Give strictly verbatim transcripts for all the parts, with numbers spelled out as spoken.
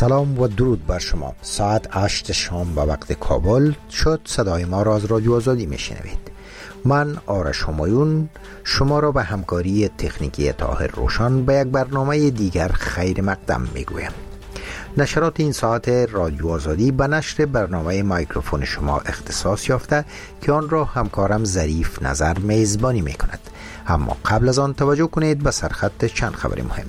سلام و درود بر شما. ساعت هشت شام به وقت کابل شد. صدای ما را از رادیو آزادی میشنوید. من آرش همایون شما را به همکاری تکنیکی طاهر روشن به یک برنامه دیگر خیر مقدم میگویم. نشرات این ساعت رادیو آزادی به نشر برنامه میکروفون شما اختصاص یافته که آن را همکارم ظریف نظر میزبانی میکند. اما قبل از آن توجه کنید به سرخط چند خبر مهم.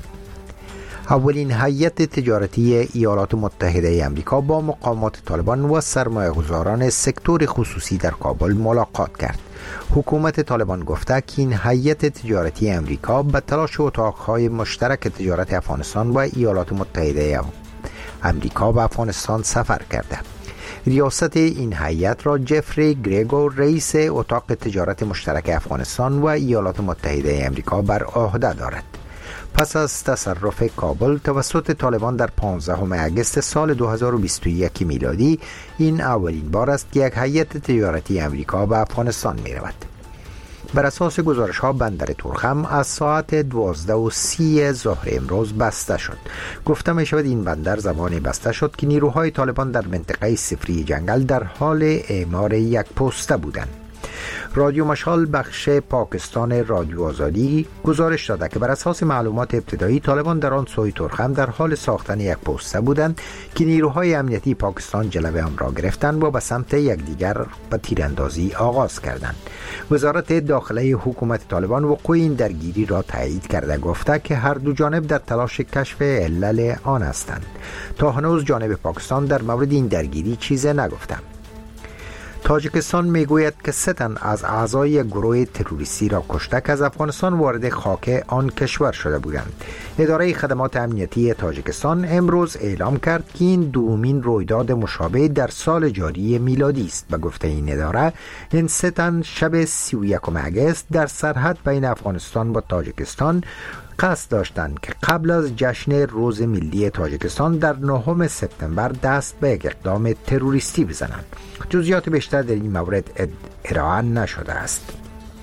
اولین هیئت تجارتی ایالات متحده آمریکا با مقامات طالبان و سرمایه‌گذاران سکتور خصوصی در کابل ملاقات کرد. حکومت طالبان گفته که این هیئت تجارتی آمریکا به تلاش اتاقهای مشترک تجارت افغانستان و ایالات متحده آمریکا به افغانستان سفر کرده. ریاست این هیئت را جفری گریگور رئیس اتاق تجارت مشترک افغانستان و ایالات متحده آمریکا بر عهده دارد. پس از تصرف کابل توسط طالبان در پانزدهم اگست سال دو هزار و بیست و یک میلادی، این اولین بار است که یک هیئت تجارتی آمریکا به افغانستان می رود. بر اساس گزارش ها بندر تورخم از ساعت دوازده و سی ظهر امروز بسته شد. گفته می شود این بندر زمانی بسته شد که نیروهای طالبان در منطقه صفری جنگل در حال اعمار یک پوسته بودند. رادیو مشال بخش پاکستان رادیو آزادی گزارش داده که بر اساس معلومات ابتدایی طالبان در آن سوی ترخم در حال ساختن یک پوسته بودند که نیروهای امنیتی پاکستان جلوه آن را گرفتند و به سمت یکدیگر به تیراندازی آغاز کردند. وزارت داخله حکومت طالبان وقوع این درگیری را تایید کرده گفته که هر دو جانب در تلاش کشف علل آن هستند. تا هنوز جانب پاکستان در مورد این درگیری چیزی نگفته. تاجیکستان میگوید که سه تن از اعضای گروه تروریستی را کشته که از افغانستان وارد خاک آن کشور شده بودند. اداره خدمات امنیتی تاجیکستان امروز اعلام کرد که این دومین رویداد مشابه در سال جاری میلادی است. به گفته این اداره، این سه تن شب سی و یکم اگست در سرحد بین افغانستان و تاجیکستان قصد داشتند که قبل از جشن روز ملی تاجیکستان در نهم سپتامبر دست به یک اقدام تروریستی بزنند. جزئیات بیشتر در این مورد ارائه نشده است.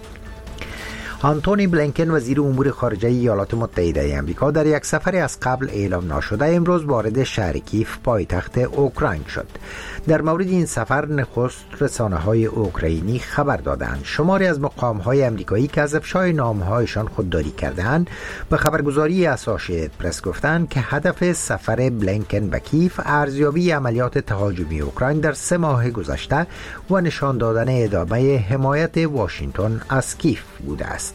آنتونی بلینکن وزیر امور خارجه ایالات متحده آمریکا در یک سفر از قبل اعلام نشده امروز وارد شهر کیف پایتخت اوکراین شد. در مورد این سفر نخست رسانه‌های اوکراینی خبر دادند. شماری از مقام‌های آمریکایی که از افشای نامه‌هایشان خودداری کردند به خبرگزاری اسوسییتد پرس گفتند که هدف سفر بلینکن به کیف ارزیابی عملیات تهاجمی اوکراین در سه ماه گذشته و نشان دادن ادامه حمایت واشنگتن از کیف بوده است.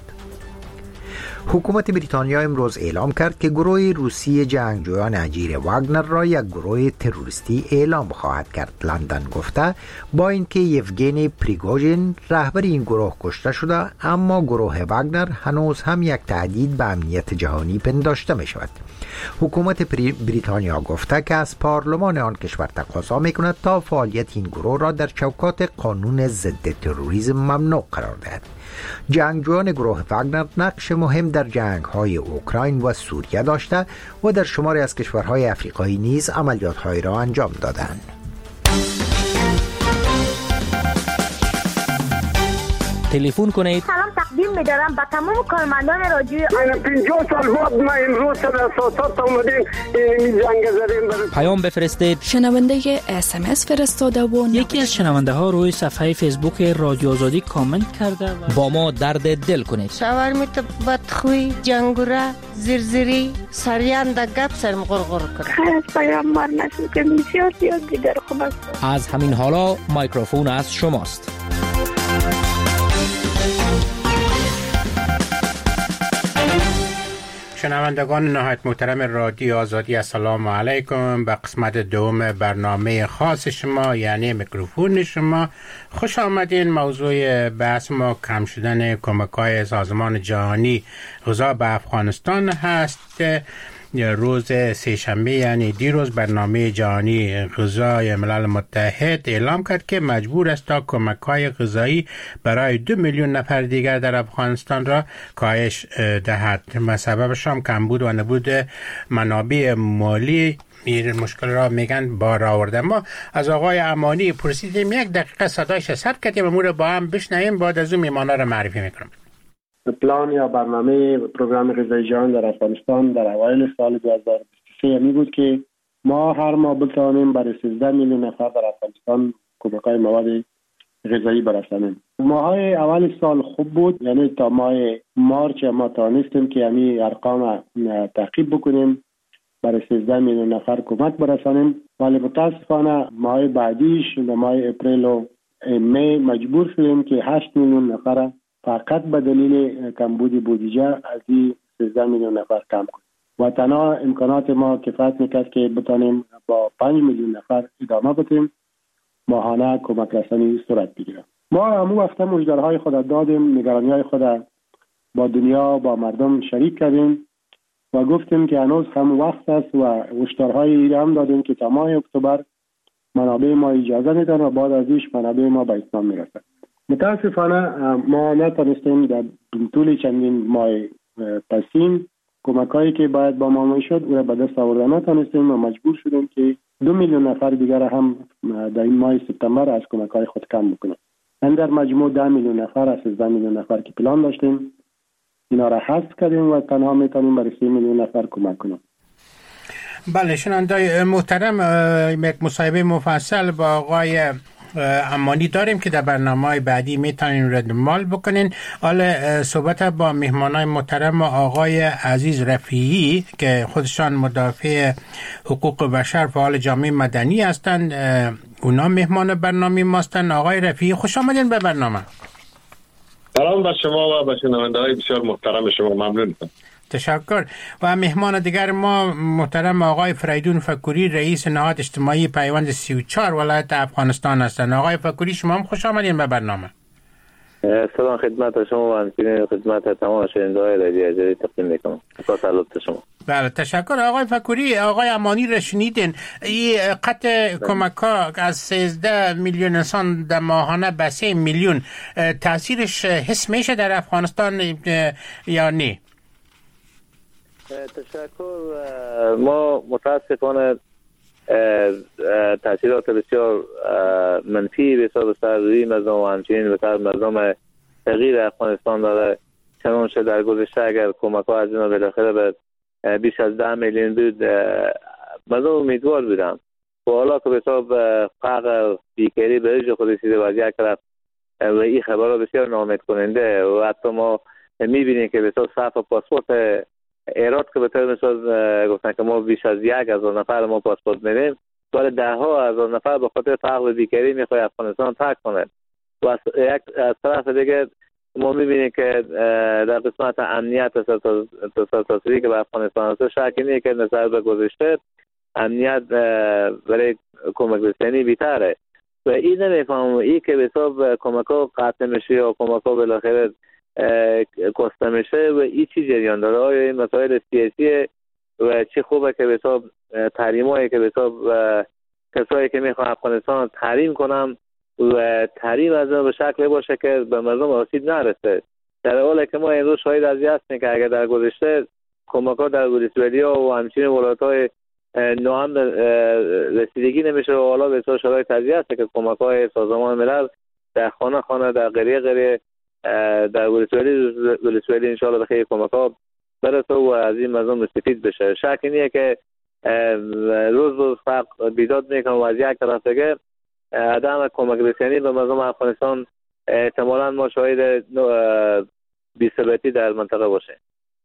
حکومت بریتانیا امروز اعلام کرد که گروه روسی جنگجویان اجیر واگنر را یک گروه تروریستی اعلام خواهد کرد. لندن گفته با اینکه یوگنی پریگوژین رهبر این گروه کشته شده، اما گروه واگنر هنوز هم یک تهدید به امنیت جهانی پنداشته می شود. حکومت بریتانیا گفته که از پارلمان آن کشور تقاضا می کند تا فعالیت این گروه را در چوکات قانون ضد تروریسم ممنوع قرار دهد. جنگجویان گروه واگنر نقش مهم در جنگ‌های اوکراین و سوریه داشته و در شماری از کشورهای افریقایی نیز عملیات‌هایی را انجام دادند. تلفن کنید. سلام تقدیم می‌دارم به تمام کارمندان رادیو. پنجاه سال بعد ما امروز سر اساسات اومدیم این جنگ زدیم. پیام بفرستید. شنونده اس ام اس فرستاده و یکی از شنونده ها روی صفحه فیسبوک رادیو آزادی کامنت کرده و با ما درد دل کنید. شاورمیت بدخوی جنگوره زرزری سریان د گپ سرم غرغر کرد. خیر پیام مار نشد که بسیار زیاد دیگر خوب است. از همین حالا میکروفون از شماست. شنوندگان نهایت محترم رادیو آزادی، السلام علیکم. به قسمت دوم برنامه خاص شما یعنی میکروفون شما خوش آمدین. موضوع بحث ما کم شدن کمک‌های سازمان جهانی غذا به افغانستان هست. روز سه‌شنبه یعنی دیروز برنامه جهانی غذای ملل متحد اعلام کرد که مجبور است تا کمک‌های غذایی برای دو میلیون نفر دیگر در افغانستان را کاهش دهد. سببش هم کمبود و نبود منابع مالی این مشکل را میگن بار آورده. ما از آقای امانی پرسیدیم، یک دقیقه صدایش ثبت کردیم، امور با هم بشنویم، بعد از اون میمانا را معرفی میکنم. پلان یا برنامه پروگرام غذایی جهان در افغانستان در اوایل سال دو هزار و بیست و سه می بود که ما هر ماه بتوانیم برای سیزده میلیون نفر در افغانستان کمک‌های مواد غذایی برسانیم. ماهای اول سال خوب بود، یعنی تا ماه مارچ ما توانستیم که همین ارقام تعقیب بکنیم، برای سیزده میلیون نفر کمک برسانیم، ولی متاسفانه ماه بعدیش در ماه اپریل و می مجبور شدیم که هشت میلیون نفر فقط به دلیل کمبود بودجه از این سیزده میلیون نفر کم کنیم و تنها امکانات ما کفایت میکرد که بتانیم با پنج میلیون نفر ادامه بدیم ماهانه کمک رسانی صورت بگیرد. ما همون وقت مژده‌های خود دادیم، نگرانی‌های خود با دنیا با مردم شریک کردیم و گفتیم که هنوز هم وقت است و هشدارهای هم دادیم که تا ماه اکتبر منابع ما اجازه میدن و بعد ازش منابع ما به اتمام میرسد. متاسفانه ما نتونستیم در طول چندین ماه پسین کمکایی که باید با ما میشد او را به دست آوردن نتونستیم و مجبور شدیم که دو میلیون نفر دیگر هم در این ماه سپتامبر از کمک‌های خود کم بکنیم. در مجموع ده میلیون نفر از سیزده میلیون نفر که پلان داشتیم اینا را حذف کردیم و تنها میتونیم برای سی میلیون نفر کمک کنیم. بله شنوندگان محترم، یک مصاحبه مفصل با آقای امانی داریم که در برنامه‌های بعدی میتونین رو دنبال بکنین. حالا صحبت با مهمانای محترم آقای عزیز رفیعی که خودشان مدافع حقوق بشر فعال جامعه مدنی هستند، اونا مهمان برنامه ماستن. آقای رفیعی خوش آمدین به برنامه. سلام به شما و به شنونده‌های بسیار محترم شما، ممنون. تشکر. و مهمان دیگر ما محترم آقای فریدون فکوری، رئیس نهاد اجتماعی پیوند سی و چهار ولایت افغانستان هستند. آقای فکوری شما هم خوش آمدین به برنامه. سلام خدمت شما و همچنین خدمت تمام شنونده‌های رادیو آزادی تقدیم میکنم. با سلامت شما. بله تشکر. آقای فکوری، آقای امانی را شنیدین، این قطع کمک ها از سیزده میلیون انسان در ماهانه به سه میلیون تاثیرش حس میشه در افغانستان یا نه؟ تشکر. ما متاسفانه تاثیرات بسیار منفی به حساب سر روی مردم و همچنین به سر مردم تغییر افغانستان داره. چنانچه در گذشته اگر کمک ها از اینا بالاخره به بیش از ده میلیون بود مردم امیدوار بودن و حالا که به حساب فقر بیکاری به رژه خود رسیده و از یک طرف و این خبرها بسیار ناامید کننده و حتی ما میبینیم که به حساب صرف پاسپورت ایراد که به طور مثال گفتن که ما بیش از یک هزار نفر ما پاسپورت میدیم ولی ده ها هزار نفر به خاطر فقر بیکاری میخواد افغانستان ترک کنه و از یک از طرف دیگه ما میبینیم که در قسمت امنیت تصادفی که به افغانستان هست شکی نیست که نظر به گذشته امنیت برای کمک رسانی بیتره و این نمیفهمم این که به حساب کمک ها قطع میشه یا کمک ها بالاخره کاسته میشه و این چی جریان داره؟ آیا این مسائل سیاسی و چی خوبه که به حساب تحریم هایی که به حساب کسایی که میخوان افغانستان تحریم کنم و تحریم از به شکل باشه که به مردم آسیب نرسه، در حالی که ما امروز شاهد از هستیم که اگر در گذشته کمک ها در ولایت‌ها و همچنین ولایت‌های نوام رسیدگی نمیشه و حالا به حساب شرایط تازه هست که کمک های سازمان ملل در خانه خانه در قریه قریه در ولایت‌ها انشاءالله به خیلی کمک ها برسه و از این مردم مستفید بشه. شک نیه که روز روز فرق بیداد میکنه و از یک طرف دیگه عدم کمک رسانی به مردم افغانستان احتمالاً ما شاهد بی‌ثباتی در منطقه باشه.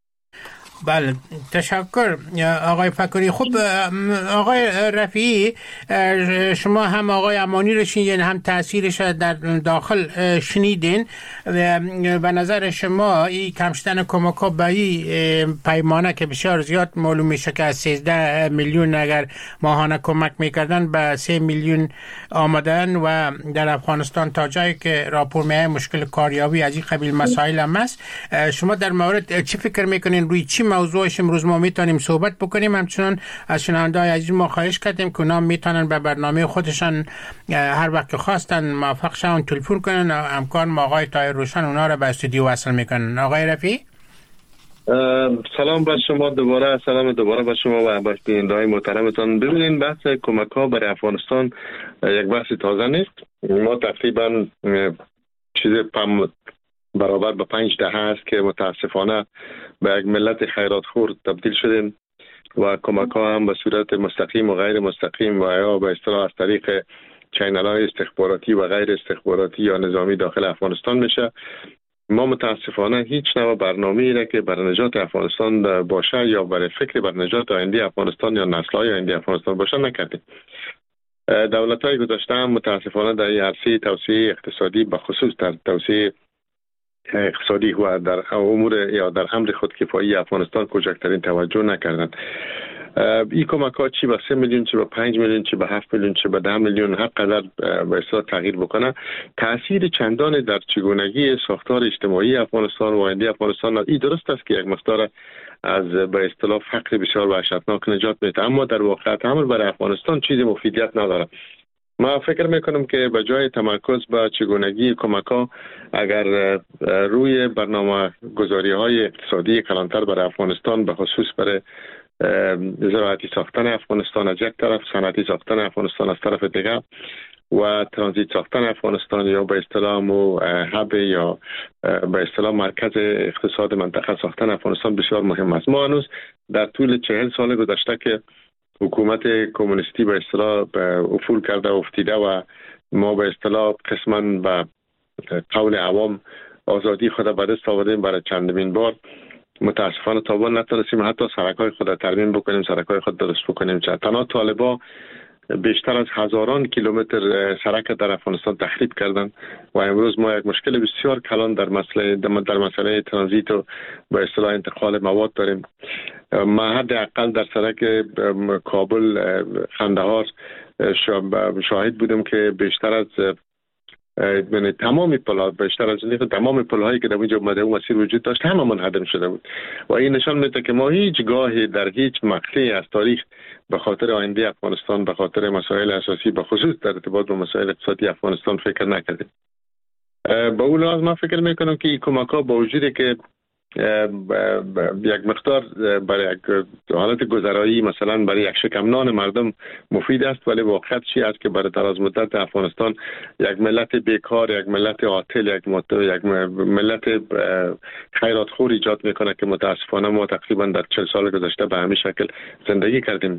بله تشکر آقای فکوری. خب آقای رفیعی، شما هم آقای امانی رو شنیدین هم تاثیرش در داخل شنیدین، به نظر شما این کم شدن کمک ها به این پیمانه که بسیار زیاد معلوم میشه که از سیزده میلیون اگر ماهانه کمک میکردن به سه میلیون آمدن و در افغانستان تا جایی که راپور میه مشکل کاریابی از این قبیل مسائل هم است. شما در مورد چی فکر میکنین؟ روی چی موضوعش امروز ما میتونیم صحبت بکنیم؟ همچنان از شنونده‌های عزیز ما خواهش کردیم که اونا میتونن به برنامه خودشان هر وقت که خواستن موافق شون تلفن کنن، همکار ما آقای طاهر روشن اونا رو به استودیو وصل میکنن. آقای رفیعی سلام به شما دوباره، سلام دوباره به شما و به بیننده‌های محترمتان. ببینید بحث کمک ها برای افغانستان یک بحث تازه نیست. ما تقریبا چیز پم برابر به پنج دهه است که متاسفانه به یک ملت خیراتخور تبدیل شدیم. و کمک ها هم به صورت مستقیم و غیر مستقیم و یا به اصطلاح از طریق چینل های استخباراتی و غیر استخباراتی یا نظامی داخل افغانستان میشه. ما متاسفانه هیچ نوع برنامه‌ای را که برای نجات افغانستان باشه یا برای فکر بر نجات آینده افغانستان یا نسل‌های آینده افغانستان باشه نکردیم. دولت‌های گذشته هم متاسفانه در عرصه توسعه اقتصادی به خصوص در توسعه اقتصادی و در امور یا در امر خودکفایی افغانستان کوچکترین توجه نکردند. این کمک ها چی به سه میلیون، چی به پنج میلیون، چی به هفت میلیون، چی به ده میلیون هر قدر به اصطلاح تغییر بکنه، تاثیر چندان در چگونگی ساختار اجتماعی افغانستان و آینده افغانستان این درست است که یک مقدار از به اصطلاح فقر بسیار وحشتناک نجات میده، اما در واقعیت عمل برای افغانستان چیزی مفیدیت نداره. ما فکر میکنم که به جای تمرکز به چگونگی کمک ها، اگر روی برنامه گذاری های اقتصادی کلانتر برای افغانستان به خصوص برای زراعتی ساختن افغانستان از یک طرف، صنعتی ساختن افغانستان از طرف دیگر و ترانزیت ساختن افغانستان یا به اصطلاح مو هب یا به اصطلاح مرکز اقتصاد منطقه ساختن افغانستان بسیار مهم است. ما هنوز در طول چهل سال گذشته که حکومت کمونیستی به اصطلاح افول کرده و افتیده و ما به اصطلاح قسما به قول عوام آزادی خود به دست آوردیم برای چندمین بار، متاسفانه تا الان نتونستیم حتی سرک‌های خود ترمیم بکنیم، سرک‌های خود درست بکنیم. چه تنها طالبا بیشتر از هزاران کیلومتر سرک در افغانستان تخریب کردند و امروز ما یک مشکل بسیار کلان در مسئله در مسئله ترانزیت و به اصطلاح انتقال مواد داریم. ما حداقل در سرک کابل قندهار شاهد بودم که بیشتر از یعنی تمام پل‌ها بیشتر از اینکه تمام پل‌هایی که در اونجا اومده اون مسیر وجود داشت همه منهدم شده بود و این نشان میده که ما هیچ گاهی در هیچ مقطعی از تاریخ به خاطر آینده افغانستان، به خاطر مسائل اساسی به خصوص در ارتباط با مسائل اقتصادی افغانستان فکر نکردیم. با اون لحاظ من فکر میکنم که این کمک‌ها با وجودی که یک مقدار برای یک حالت گذرایی مثلا برای یک شکم نان مردم مفید است، ولی واقعیت چی است که برای دراز مدت افغانستان یک ملت بیکار، یک ملت عاطل، یک یک ملت خیرات خور ایجاد میکنه که متاسفانه ما تقریبا در چهل سال گذشته به همین شکل زندگی کردیم.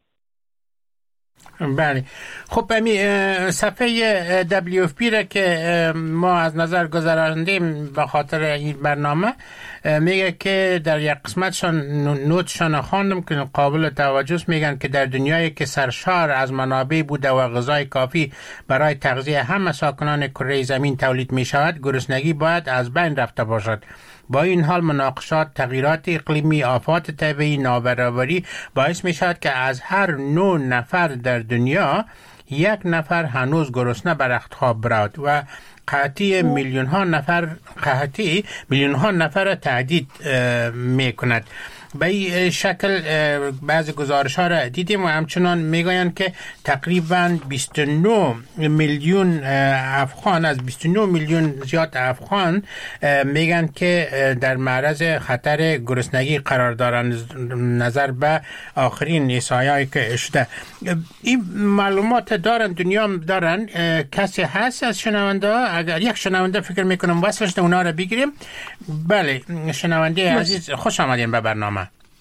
بله. خب امی صفحه دبلیو اف پی را که ما از نظر گذراندیم به خاطر این برنامه میگه که در یک قسمتشان نوتشان خواندم که قابل توجه است. میگن که در دنیایی که سرشار از منابع بوده و غذای کافی برای تغذیه همه ساکنان کره زمین تولید می شود، گرسنگی باید از بین رفته باشد. با این حال مناقشات، تغییرات اقلیمی، آفات طبیعی، نابرابری باعث می شود که از هر نه نفر در دنیا یک نفر هنوز گرسنه به رخت خواب برود و قحطی میلیون ها نفر قحطی میلیون ها نفر را تهدید می کند. به این شکل بعضی گزارش ها را دیدیم و همچنان میگویند که تقریبا بیست و نه میلیون افغان از بیست و نه میلیون زیاد افغان میگن که در معرض خطر گرسنگی قرار دارند نظر به آخرین احصایه‌ای که شده. این معلومات دارن، دنیا دارن. کسی هست از شنونده ها؟ اگر یک شنونده فکر میکنم وصلش اونا را بگیریم. بله شنونده عزیز خوش آمدین به برنامه.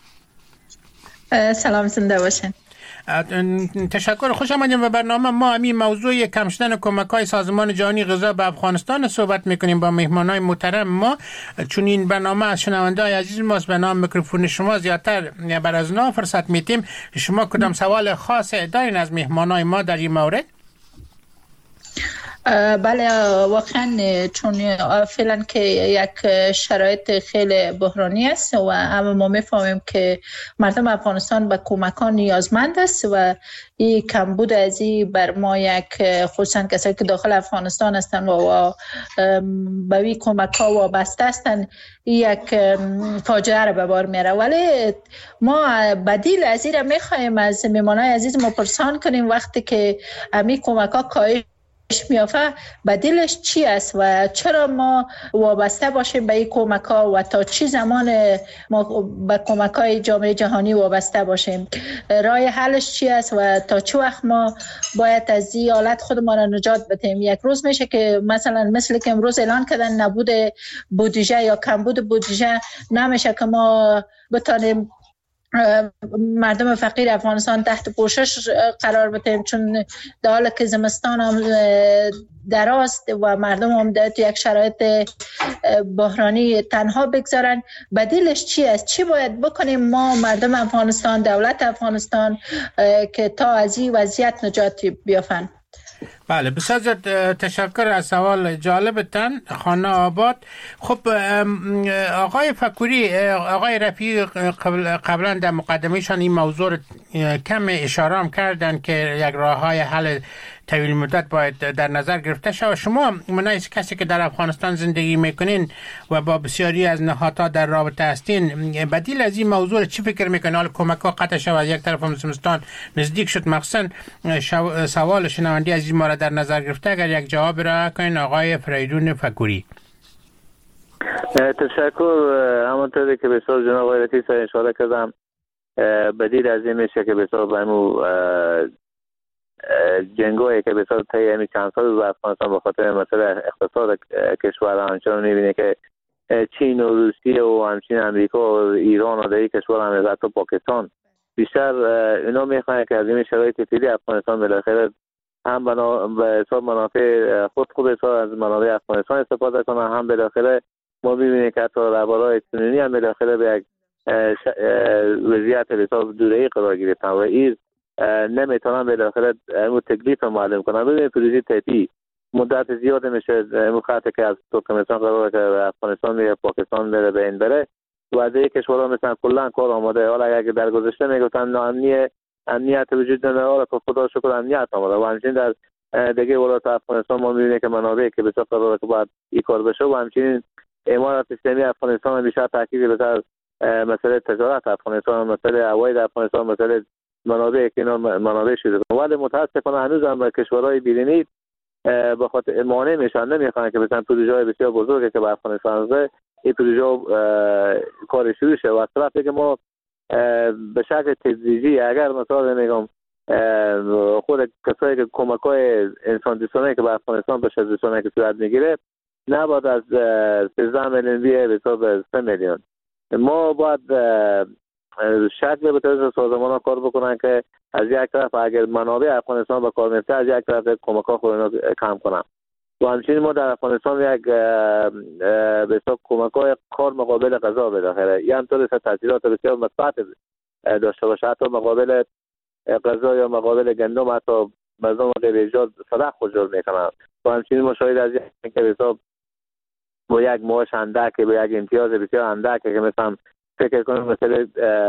سلام، زنده باشین. تشکر، خوش آمدین به برنامه. ما همین موضوع کم شدن کمک‌های سازمان جهانی غذا به افغانستان صحبت میکنیم با مهمانای محترم ما، چون این برنامه از شنونده‌های عزیز ماست. به نام میکروفون شما زیادتر بر از نا فرصت میتیم. شما کدام سوال خاص دارین از مهمانای ما در این مورد؟ بله واقعا، چون فعلا که یک شرایط خیلی بحرانی است و همه ما میفهمیم که مردم افغانستان به کمکان نیازمند است و این کمبود از این بر ما یک، خصوصا کسایی که داخل افغانستان هستند و به این کمک ها وابسته هستند، یک فاجعه را به بار میاره. ولی ما بدیل از این را میخواهیم از مهمانای عزیز ما پرسان کنیم وقتی که همین کمک ها کاهش میافه بدیلش چی است و چرا ما وابسته باشیم به این کمک ها و تا چی زمان ما به کمک های جامعه جهانی وابسته باشیم؟ راه حلش چی است و تا چه وقت ما باید از این حالت خودمان را نجات بدیم؟ یک روز میشه که مثلا مثل که امروز اعلان کردن نبود بودجه یا کمبود بودجه نمیشه که ما بتانیم مردم فقیر افغانستان تحت پوشش قرار بدیم، چون در حالی که زمستان هم دراست و مردم هم در یک شرایط بحرانی تنها بگذارن. بدیلش چی است؟ چی باید بکنیم ما مردم افغانستان، دولت افغانستان که تا از این وضعیت نجات بیافن؟ بله، بسیار تشکر از سوال جالبتان خانه آباد. خب آقای فکوری، آقای رفیعی قبلا در مقدمهشان این موضوع کم اشاره هم کردن که یک راه های حل طویل مدت باید در نظر گرفته شود. شما منای کسی که در افغانستان زندگی میکنین و با بسیاری از نهادها در رابطه هستین، بدیل از این موضوع چی فکر میکنین؟ حال کمک ها قطع شود، یک طرف هم زمستان نزدیک شد، مخصوصا سوال شنوندی از این مورد در نظر گرفته، اگر یک جواب را کنین آقای فریدون فکوری. تشکر. همونطوری که بسیار جناب آقای رفیعی اشاره کردم، بدیل از این میشه که بسیار بایمو جنگوی که بسیار طی همی چند سال در افغانستان به خاطر مسئله اقتصاد کشور همچنان میبینه که چین و روسیه و همچنین امریکا و ایران و دیگه کشور هم حتی پاکستان بیشتر اینا میخواهند که از این شرایط فعلی افغانستان بالاخره هم به حساب منافع خود خود حساب از منابع افغانستان استفاده کنن، هم بالاخره ما میبینیم که حتی رهبرهای سنی هم بالاخره به یک وضعیت حساب دوره‌ای قرار گرفتن و این نمیتونن بالاخره امو تکلیف معلوم کنن. ببینید پروژه تایپی مدت زیاد میشه، امو خطی که از ترکمنستان قراره که افغانستان میره، پاکستان میره، به این بره و دیگه کشورها مثلا کلا کار آماده. حالا اگه در گذشته میگفتن ناامنیه امنیت وجود نداره، حالا که خدا شکر امنیت آماده و همچنین در دیگه ولایت افغانستان ما میبینیم که منابعی که بسیار قراره که باید این کار بشه و همچنین امارات اسلامی افغانستان بیشتر تاکید بسیار مسئله تجارت افغانستان، مسئله هوایی افغانستان، مسئله منابع که اینا منابع شده، ولی متاسفانه هنوز هم کشورهای بیرونی به خاطر مانع میشن، نمیخوان که مثلا پروژه‌های بسیار بزرگی که به افغانستان هست این پروژه کار شروع شه و از طرفی که ما به شکل تدریجی اگر مثلا میگم خود کسایی که کمک‌های انسان دوستانه که به افغانستان به شکل دوستانه که صورت میگیره نباید از سیزده میلیون بیه به حساب سه میلیون. ما باید شکل به طرز سازمان ها کار بکنن که از یک طرف اگر منابع افغانستان به کار میفته، از یک طرف کمک ها خود کم کنن و همچنین ما در افغانستان یک به حساب کمک های کار مقابل غذا بالاخره یه همطور تاثیرات بسیار مثبت داشته باشه، حتی مقابل غذا یا مقابل گندم، حتی مردم غیر ایجاد صدق خجور میکنن و همچنین ما شاید از یک که به حساب با یک معاش اندک، با یک امتیاز بسیار اندک که مثلا فکر کنم مثلا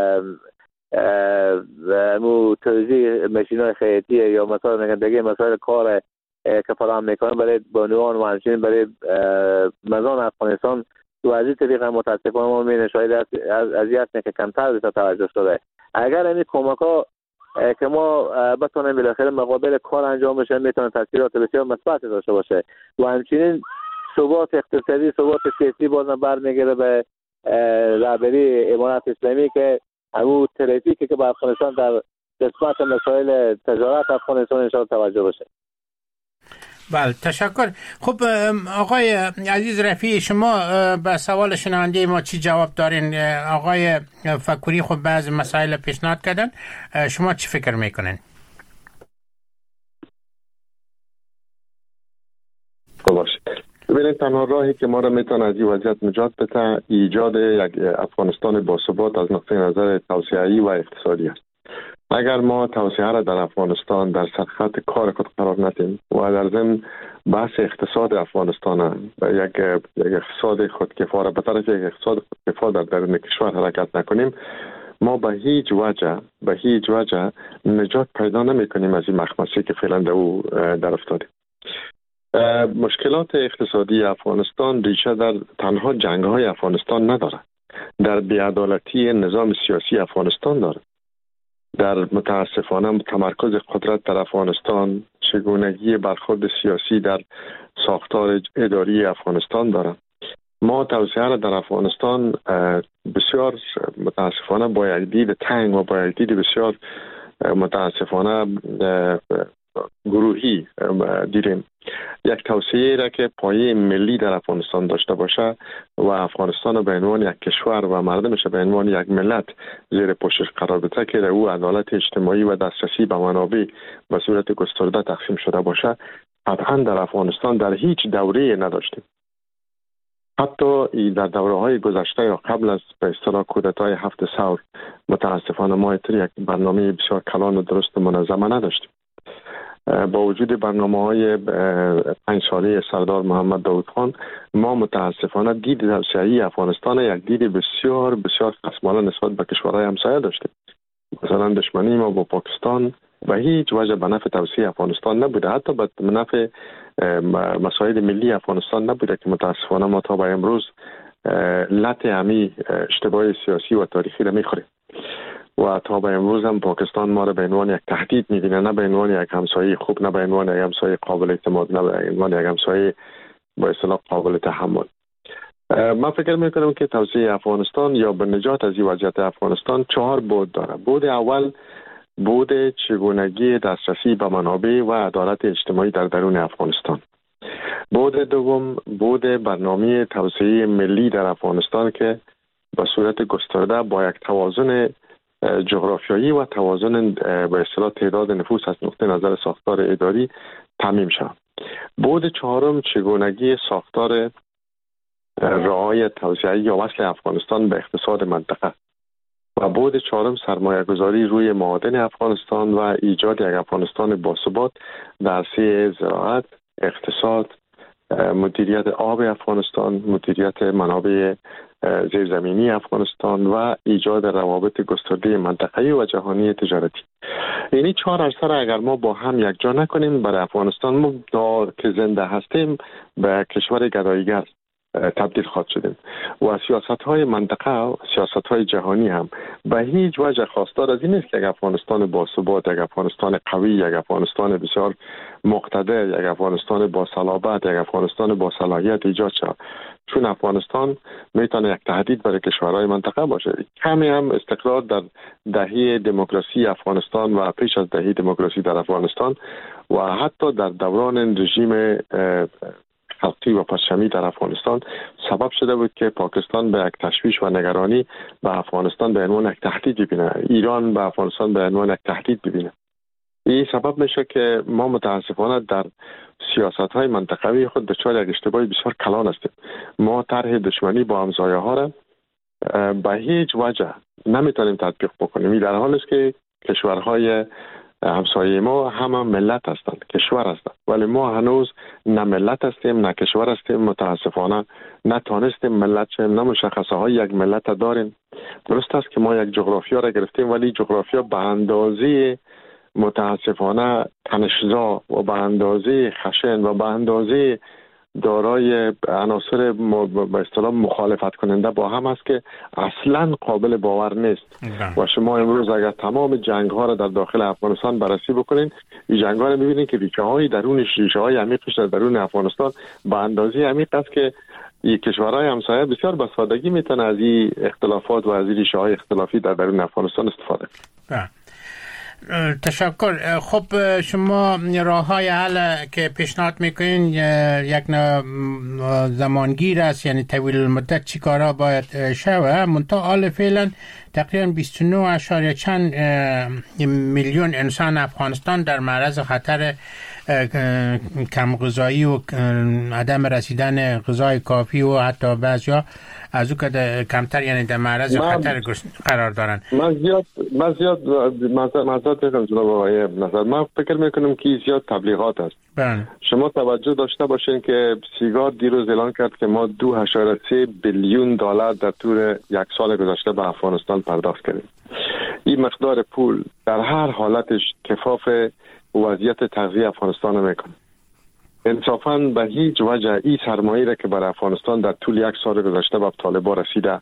مو توزیع ماشین‌های خیاطی یا مثلا دیگه مسائل کار که فراهم میکنن برای بانوان و همچنین برای مردم افغانستان و از این طریق متاسفانه ما می‌بینیم شاید از این که کمتر به توجه شده. اگر این کمک‌ها که ما بتونیم بالاخره مقابل کار انجام بشه میتونه تاثیرات بسیار مثبت داشته باشه و همچنین ثبات اقتصادی، ثبات سیاسی بازم برمیگره به رهبری امارات اسلامی که همون ترافیکی که به افغانستان در قسمت مسائل تجارت افغانستان انشاءالله توجه بشه. بله، تشکر. خب آقای عزیز رفیعی، شما به سوال شنونده ما چی جواب دارین؟ آقای فکوری خب بعضی مسائل پیشنهاد کردن، شما چی فکر میکنین؟ باشه. ببینید تنها راهی که ما را میتونه از این وضعیت نجات بده ایجاد یک افغانستان باثبات از نقطه نظر توسعه‌ای و اقتصادی است. اگر ما توسعه را در افغانستان در سرخط کار خود قرار ندیم و در ضمن بحث اقتصاد افغانستان یک یک اقتصاد خودکفا را به طرف یک اقتصاد خودکفا در درون کشور حرکت نکنیم، ما به هیچ وجه به هیچ وجه نجات پیدا نمی کنیم از این مخمصه که فعلا در او در افتادیم. مشکلات اقتصادی افغانستان ریشه در تنها جنگ‌های افغانستان نداره، در بی‌عدالتی نظام سیاسی افغانستان داره، در متاسفانه تمرکز قدرت در افغانستان، چگونگی برخورد سیاسی در ساختار اداری افغانستان داره. ما توسعه را در افغانستان بسیار متاسفانه با یک دید تنگ و با یک دید بسیار متاسفانه گروهی دیدیم. یک توسعه را که پایه ملی در افغانستان داشته باشه و افغانستان به عنوان یک کشور و مردمش به عنوان یک ملت زیر پوشش قرار بده که در او عدالت اجتماعی و دسترسی به منابع به صورت گسترده تقسیم شده باشه، قطعا در افغانستان در هیچ دوره نداشتیم. حتی در دوره‌های گذشته یا قبل از به اصطلاح کودتای هفت ثور متاسفانه ما یک برنامه بسیار کلان و درست و منظم نداشتیم. با وجود برنامه‌های پنج ساله سردار محمد داود خان، ما متاسفانه دید توسعه‌ای افغانستان یک دید بسیار بسیار خصمانه نسبت به کشورهای همسایه داشتیم. مثلا دشمنی ما با پاکستان به هیچ وجه به نفع توسعه افغانستان نبوده، حتی به نفع مسائل ملی افغانستان نبوده که متاسفانه ما تا به امروز لط همی اشتباه سیاسی و تاریخی را میخوریم و تا به امروز هم پاکستان ما را به عنوان یک تهدید میبینه، نه به عنوان یک همسایه خوب، نه به عنوان یک همسایه قابل اعتماد، نه به عنوان یک همسایه با اصطلاح قابل تحمل. من فکر میکنم که توسعه افغانستان یا به نجات از این وضعیت افغانستان چهار بود داره. بود اول بود چگونگی دسترسی به منابع و عدالت اجتماعی در درون افغانستان. بود دوم بود برنامه توسعه ملی در افغانستان که به صورت گسترده با یک توازن جغرافیایی و توازن به اصطلاح تعداد نفوس از نقطه نظر ساختار اداری تامین شود. بود چهارم چگونگی ساختار رعایت توسعه یا وصل افغانستان به اقتصاد منطقه و بود چهارم سرمایه گذاری روی معادن افغانستان و ایجاد یک افغانستان باثبات در عرصه زراعت، اقتصاد، مدیریت آب افغانستان، مدیریت منابع زیرزمینی افغانستان و ایجاد روابط گسترده منطقه‌ای و جهانی تجارتی. یعنی چهار عرصه را اگر ما با هم یک جا نکنیم، برای افغانستان ما که زنده هستیم به کشور گداییگر تبدیل خواهد شدیم و سیاست‌های منطقه و سیاست‌های جهانی هم به هیچ وجه خواستار از این نیست که یک افغانستان باثبات، یک افغانستان قوی، یک افغانستان بسیار مقتدر، یک افغانستان با صلابت، یک افغانستان با صلاحیت ایجاد شود. چون افغانستان میتونه یک تهدید برای کشورهای منطقه باشه. کمی هم استقرار در دهه دموکراسی افغانستان و پیش از دهه دموکراسی در افغانستان و حتی در دوران رژیم خلقی و پرچمی در افغانستان سبب شده بود که پاکستان به یک تشویش و نگرانی به افغانستان به عنوان یک تهدید ببینه، ایران به افغانستان به عنوان یک تهدید ببینه. این سبب میشه که ما متاسفانه در سیاست‌های منطقوی خود دچار یک اشتباه بسیار کلان هستیم. ما طرح دشمنی با همسایه ها را به هیچ وجه نمیتونیم تطبیق بکنیم. این در حالی است که کشورهای همسایه ما همه ملت هستند، کشور هستند، ولی ما هنوز نه ملت هستیم نه کشور هستیم. متاسفانه نتانستیم ملت شیم، نه مشخصه های یک ملت داریم. درست است که ما یک جغرافیا را گرفتیم ولی جغرافیا به اندازه متاسفانه تنشزا و به اندازه خشن و به اندازه دارای عناصر به اصطلاح مخالفت کننده با هم است که اصلا قابل باور نیست. و شما امروز اگر تمام جنگ ها را در داخل افغانستان بررسی بکنین، این جنگ ها را میبینید که ریشه های درونش، ریشه های عمیقش در درون افغانستان به اندازه عمیق است که این کشورهای همسایه بسیار به سادگی میتونه از این اختلافات و از این ریشه های اختلافی در درون افغانستان استفاده کنند. تشکر. خب شما راه های حل که پیشنهاد میکنین یک زمانگیر است، یعنی طویل المدت چی کارا باید شوه؟ منتها حال فعلا تقریبا بیست و نه اشاریه چند میلیون انسان افغانستان در معرض خطر کم غذایی و عدم رسیدن غذای کافی و حتی بعضیا از او که کمتر، یعنی در معرض خطر قرار دارن. من زیاد من زیاد معذرت میخوام جناب آقای نصر، من فکر میکنم که زیاد تبلیغات است. بله. شما توجه داشته باشین که سیگار دیروز اعلان کرد که ما دو اشاریه سه بیلیون دلار در طول یک سال گذشته به افغانستان پرداخت کردیم. این مقدار پول در هر حالتش کفاف وضعیت تغذیه افغانستان میکنه. انصافاً به هیچ وجه این سرمایه‌ای را که برای افغانستان در طول یک سال گذشته به طالبان رسیده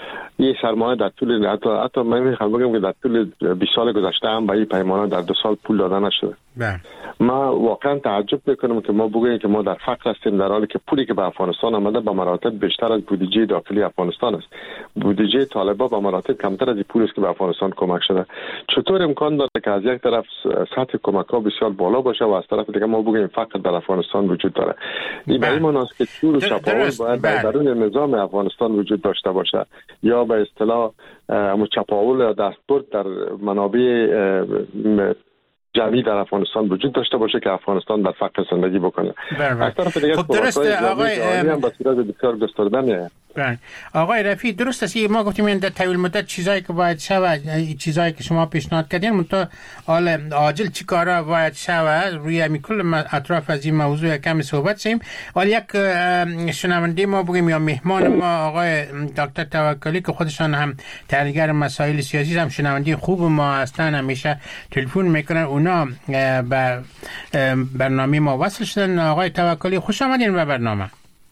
این سرمایه در طول حتی حتی من میخوام بگم که در طول بیست سال گذشته هم به این پیمانه در دو سال پول داده نشده. بله. ما واقعا تعجب میکنم که ما بگوییم که ما در فقر هستیم، در حالی که پولی که به افغانستان آمده به مراتب بیشتر از بودجه داخلی افغانستان است. بودجه طالبان به مراتب کمتر از این پولی است که به افغانستان کمک شده. چطور امکان داره که از یک طرف سطح کمک ها بسیار بالا باشه و از طرف دیگه ما بگوییم فقر در افغانستان وجود داره؟ این به این معنی است که چور و چپاول باید در درون نظام افغانستان وجود داشته باشه، یا به اصطلاح چپاول یا دستبرد در منابع جمعی در افغانستان وجود داشته باشه که افغانستان در فقر زندگی بکنه. از طرف دیگه خب درسته آقای هم به صورت بسیار گسترده میه. آقای رفیع درست است. ما گفتیم این در طویل مدت چیزایی که باید شود، چیزایی که شما پیشنهاد کردین، منتها حال عاجل چی کارا باید شود روی همین کل اطراف از این موضوع کمی صحبت شیم. ولی یک شنونده ما بگیم یا مهمان ما آقای دکتر توکلی که خودشان هم تحلیلگر مسائل سیاسی هم شنونده خوب ما هستن، همیشه تلفن میکنن، اونا به برنامه ما وصل شدن. آقای توکلی خوش آمدین به برنامه.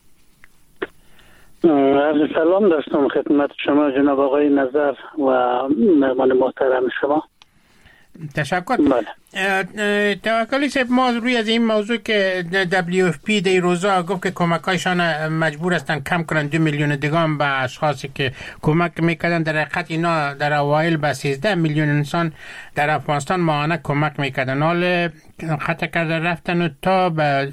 عرض سلام داشتم خدمت شما جناب آقای نظر و مهمان محترم شما. تشکر. توکلی صاحب، ما روی از این موضوع که دبلیو اف پی در روزا گفت که کمکایشان مجبور هستن کم کنن دو میلیون دیگه به اشخاصی که کمک میکردن، در حقیقت اینا در اوایل به سیزده میلیون انسان در افغانستان ماهانه کمک میکردن، حال خطا کرده رفتن و تا به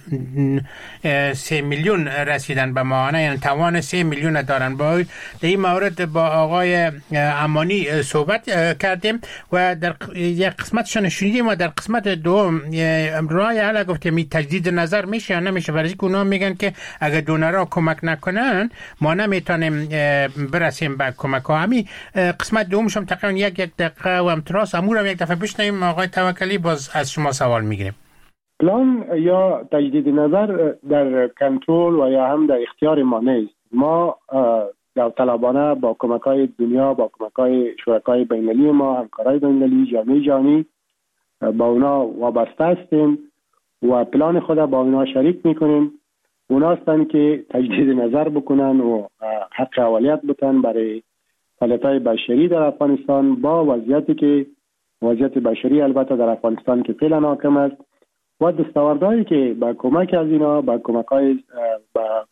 سه میلیون رسیدن به ماهانه، یعنی توان سه میلیون دارن. با در این مورد با آقای امانی صحبت کردیم و در یک قسمتشان شنیدیم و در قسمت دوم رای حالا گفت که می تجدید نظر میشه یا نمیشه، برای اینکه اونا میگن که اگر دونرها کمک نکنن ما نمیتونیم برسیم به کمک ها. همین قسمت دومش هم تقریبا یک یک دقیقه و امتراس امور هم یک دفعه بشنویم. آقای توکلی باز از شما سوال میگیریم. پلان یا تجدید نظر در کنترل و یا هم در اختیار ما نیست. ما داوطلبانه با کمک‌های دنیا، با کمک‌های شرکای بین‌المللی ما، همکارای بین‌المللی، جامعه جهانی با اونا وابسته هستیم و پلان خود با اونا شریک میکنیم. اونا هستن که تجدید نظر بکنن و حق اولیت بتن برای فعالیت‌های بشری در افغانستان با وضعیتی که وضعیت بشری البته در افغانستان که فعلا حاکم است و دستاوردهایی که با کمک از اینا، با کمک‌های با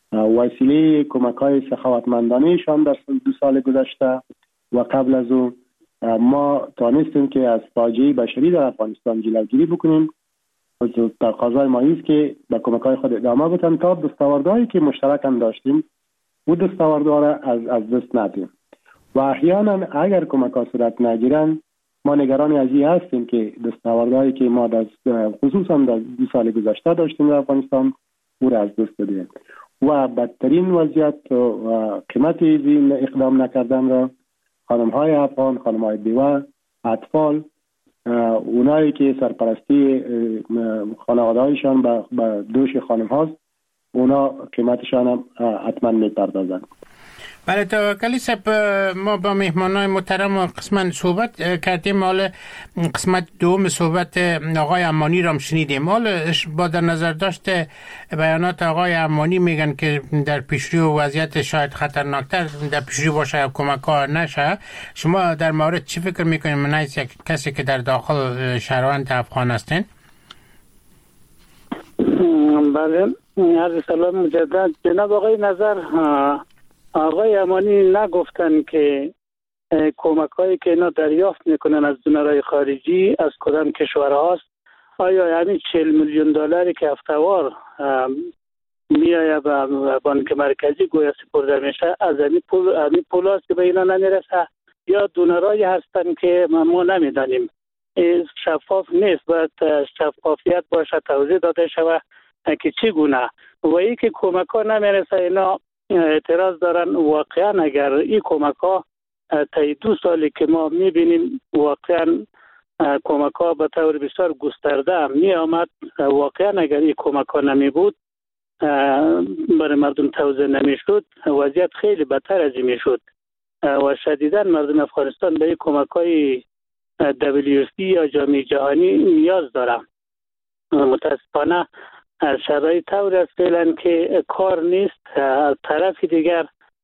وسیله کمک‌های سخاوتمندانه‌شان در دو سال گذشته و قبل از اون ما توانستیم که از فاجعه بشری در افغانستان جلوگیری بکنیم. تقاضای ما است که با کمک‌های خود ادامه بدیم تا دستاوردهایی که مشترک هم داشتیم و دستاوردها را از از دست ندیم. و احیانا اگر کمک‌ها صورت نگیرن ما نگران از این هستیم که دستاوردهایی که ما در خصوصا در دو سال گذشته داشتیم در افغانستان او را از دست بدیم و بدترین وضعیت و قیمت این اقدام نکردن را خانم‌های افغان، خانم‌های بیوه، اطفال، اونایی که سرپرستی خانواده‌هایشان به دوش خانم هاست، اونا قیمتشان هم حتما میپردازن. بله توکلی صاحب، ما با مهمانای محترم و قسمت صحبت کردیم. حال قسمت دوم صحبت آقای امانی را شنیدیم. حال با در نظر داشته بیانات آقای امانی میگن که در پیشرو وضعیت شاید خطرناکتر در پیشرو باشه، کمک ها نشه. شما در مورد چی فکر میکنید من از یک کسی که در داخل شهروند افغان هستین؟ بله، عرض سلام مجدد جناب آقای نظر. آقای امانی نگفتن که کمک هایی که اینا دریافت میکنن از دونرهای خارجی از کدام کشور هاست. آیا همین چهل میلیون دلاری که هفته‌وار میایه به بانک مرکزی گویا سپرده میشه از همین پول همین پول هاست که به اینا نمیرسه، یا دونرهایی هستن که ما نمیدانیم؟ شفاف نیست، باید شفافیت باشه، توضیح داده شود که چگونه. و ای که کمک ها نمیرسه اینا اعتراض دارن. واقعا اگر این کمک ها تا دو سالی که ما میبینیم واقعا کمک ها به طور بسیار گسترده می آمد، واقعا اگر این کمک ها نمی بود برای مردم توزیع نمی شد، وضعیت خیلی بدتر از این می شد و شدیداً مردم افغانستان به این کمک های دبلیو اف پی یا جامعه جهانی نیاز دارم. متاسفانه شرایط طور است فعلا که کار نیست. طرف دیگر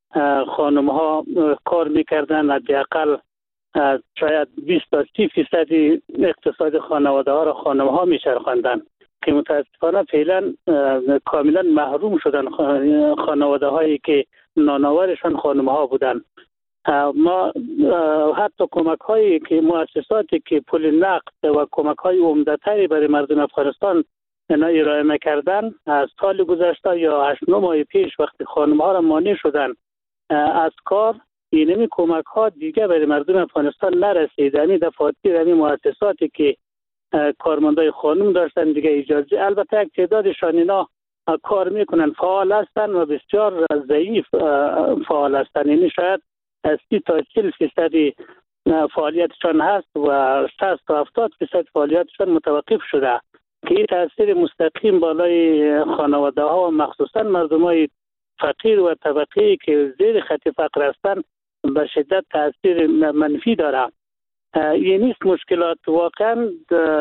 خانم ها کار میکردن، حداقل شاید بیست تا سی فیصد اقتصاد خانواده ها را خانم ها میچرخاندن که متاسفانه فعلا کاملا محروم شدن خانواده هایی که نانآورشان خانم ها بودن. ما حتی کمک هایی که مؤسساتی که پول نقد و کمک های عمده‌تری برای مردم افغانستان اینا ارائه نکردن، از سال گذشته یا هشت نه ماه پیش وقتی خانم ها را مانع شدن از کار، اینمی کمک ها دیگه برای مردم افغانستان نرسید. یعنی دفاتر یعنی مؤسساتی که کارمندای خانم داشتن دیگه اجازه، البته یک تعدادشان اینا کار میکنن، فعال هستن و بسیار ضعیف فعال هستن، یعنی شاید سی تا چهل فیصد فعالیتشان هست و شصت تا هفتاد فیصد فعالیتشان متوقف شده که این تاثیر مستقیم بالای خانواده ها و مخصوصا مردم های فقیر و طبقی که زیر خط فقر هستند به شدت تاثیر منفی داره. این نیست مشکلات، واقعا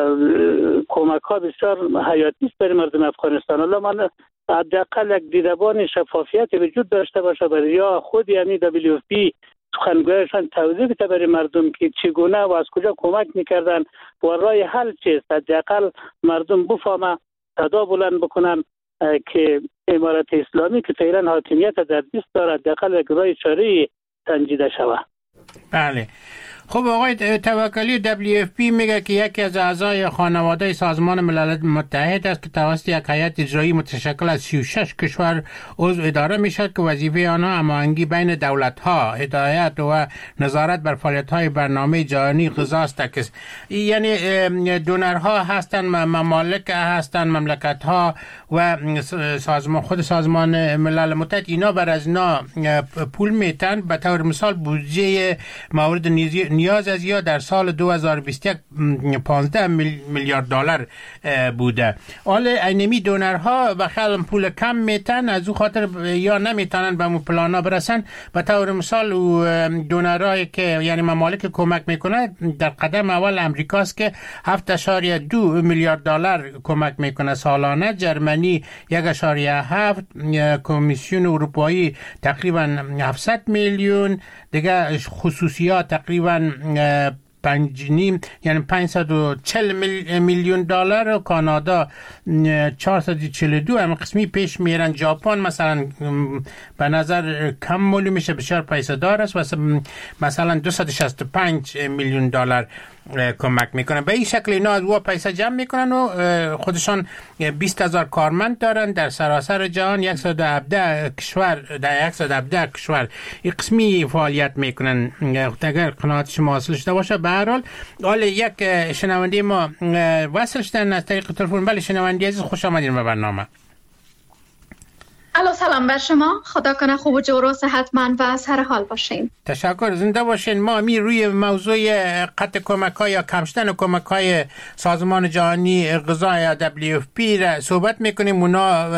کمک ها بسیار حیاتی است برای مردم افغانستان. حالا من حداقل یک دیدبان شفافیت وجود داشته باشه برای یا خود یعنی دبلیو اف پی سخنگویشان توضیح بده برای مردم که چگونه و از کجا کمک میکردن و راه حل چیست. حداقل مردم بفهمه، صدا بلند بکنن که امارت اسلامی که فعلا حاکمیت در دست داره حداقل یک راه چاره‌ای سنجیده شود. بله. خب آقای توکلی، دبلیو اف پی میگه که یکی از اعضای خانواده سازمان ملل متحد است که توسط یک هیئت اجرایی متشکل از سی و شش کشور عضو اداره میشد که وظیفه آنها هماهنگی بین دولت‌ها، هدایت و نظارت بر فعالیت‌های برنامه جهانی غذا است. یعنی دونرها هستند، ممالک هستند، مملکت‌ها و سازمان خود سازمان ملل متحد، اینا بر از اینا پول میتن. به طور مثال بودجه مورد نیاز از یا در سال دو هزار و بیست و یک پانزده میلیارد دلار بوده. حالا اینمی دونرها بخل پول کم میتن، از او خاطر یا نمیتونن به مو پلانا برسن. به طور مثال دونرهایی که یعنی ممالک کمک میکنه در قدم اول امریکاست که هفت اشاریه دو میلیارد دلار کمک میکنه سالانه، جرمنی یک اشاریه هفت، کمیسیون اروپایی تقریبا هفتصد میلیون، دیگه خصوصیات تقریبا پنج نیم یعنی پانصد و چهل میلیون دلار و کانادا چهارصد و چهل و دو. هم قسمی پیش میرن. ژاپن مثلا به نظر کم معلوم میشه، بسیار پیسه دار است و مثلا دویست و شصت و پنج میلیون دلار کمک میکنن. به این شکل اینا از او پیسه جمع میکنن و خودشان بیست هزار کارمند دارن در سراسر جهان، صد و هفده کشور در صد و هفده کشور این قسمی فعالیت میکنن. اگر قناعت شما حاصل شده باشه. به هر حال حالا یک شنونده ما وصل شدن از طریق تلفن. بله شنونده عزیز، خوش آمدین به برنامه. الو، سلام بر شما. خدا کنه خوب و جور و صحتمند و از هر حال باشین. تشکر، زنده باشین. ما می روی موضوع قطع کمک‌های یا کم شدن کمک‌های سازمان جهانی غذا یا دبلیو اف پی را صحبت میکنیم. اونا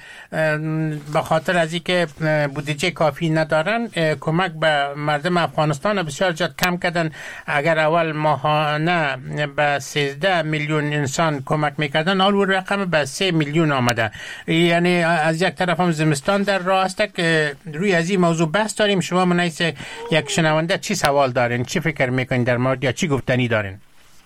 به خاطر از اینکه بودجه کافی ندارن کمک به مردم افغانستان بسیار جد کم کردن. اگر اول ماهانه به سیزده میلیون انسان کمک میکردن، حال رقم به سه میلیون آمده. یعنی از یک طرف هم زمستان در راه است که روی از این موضوع بحث داریم. شما من ایسه یک شنونده چی سوال دارین، چی فکر میکنین در مورد یا چی گفتنی دارین؟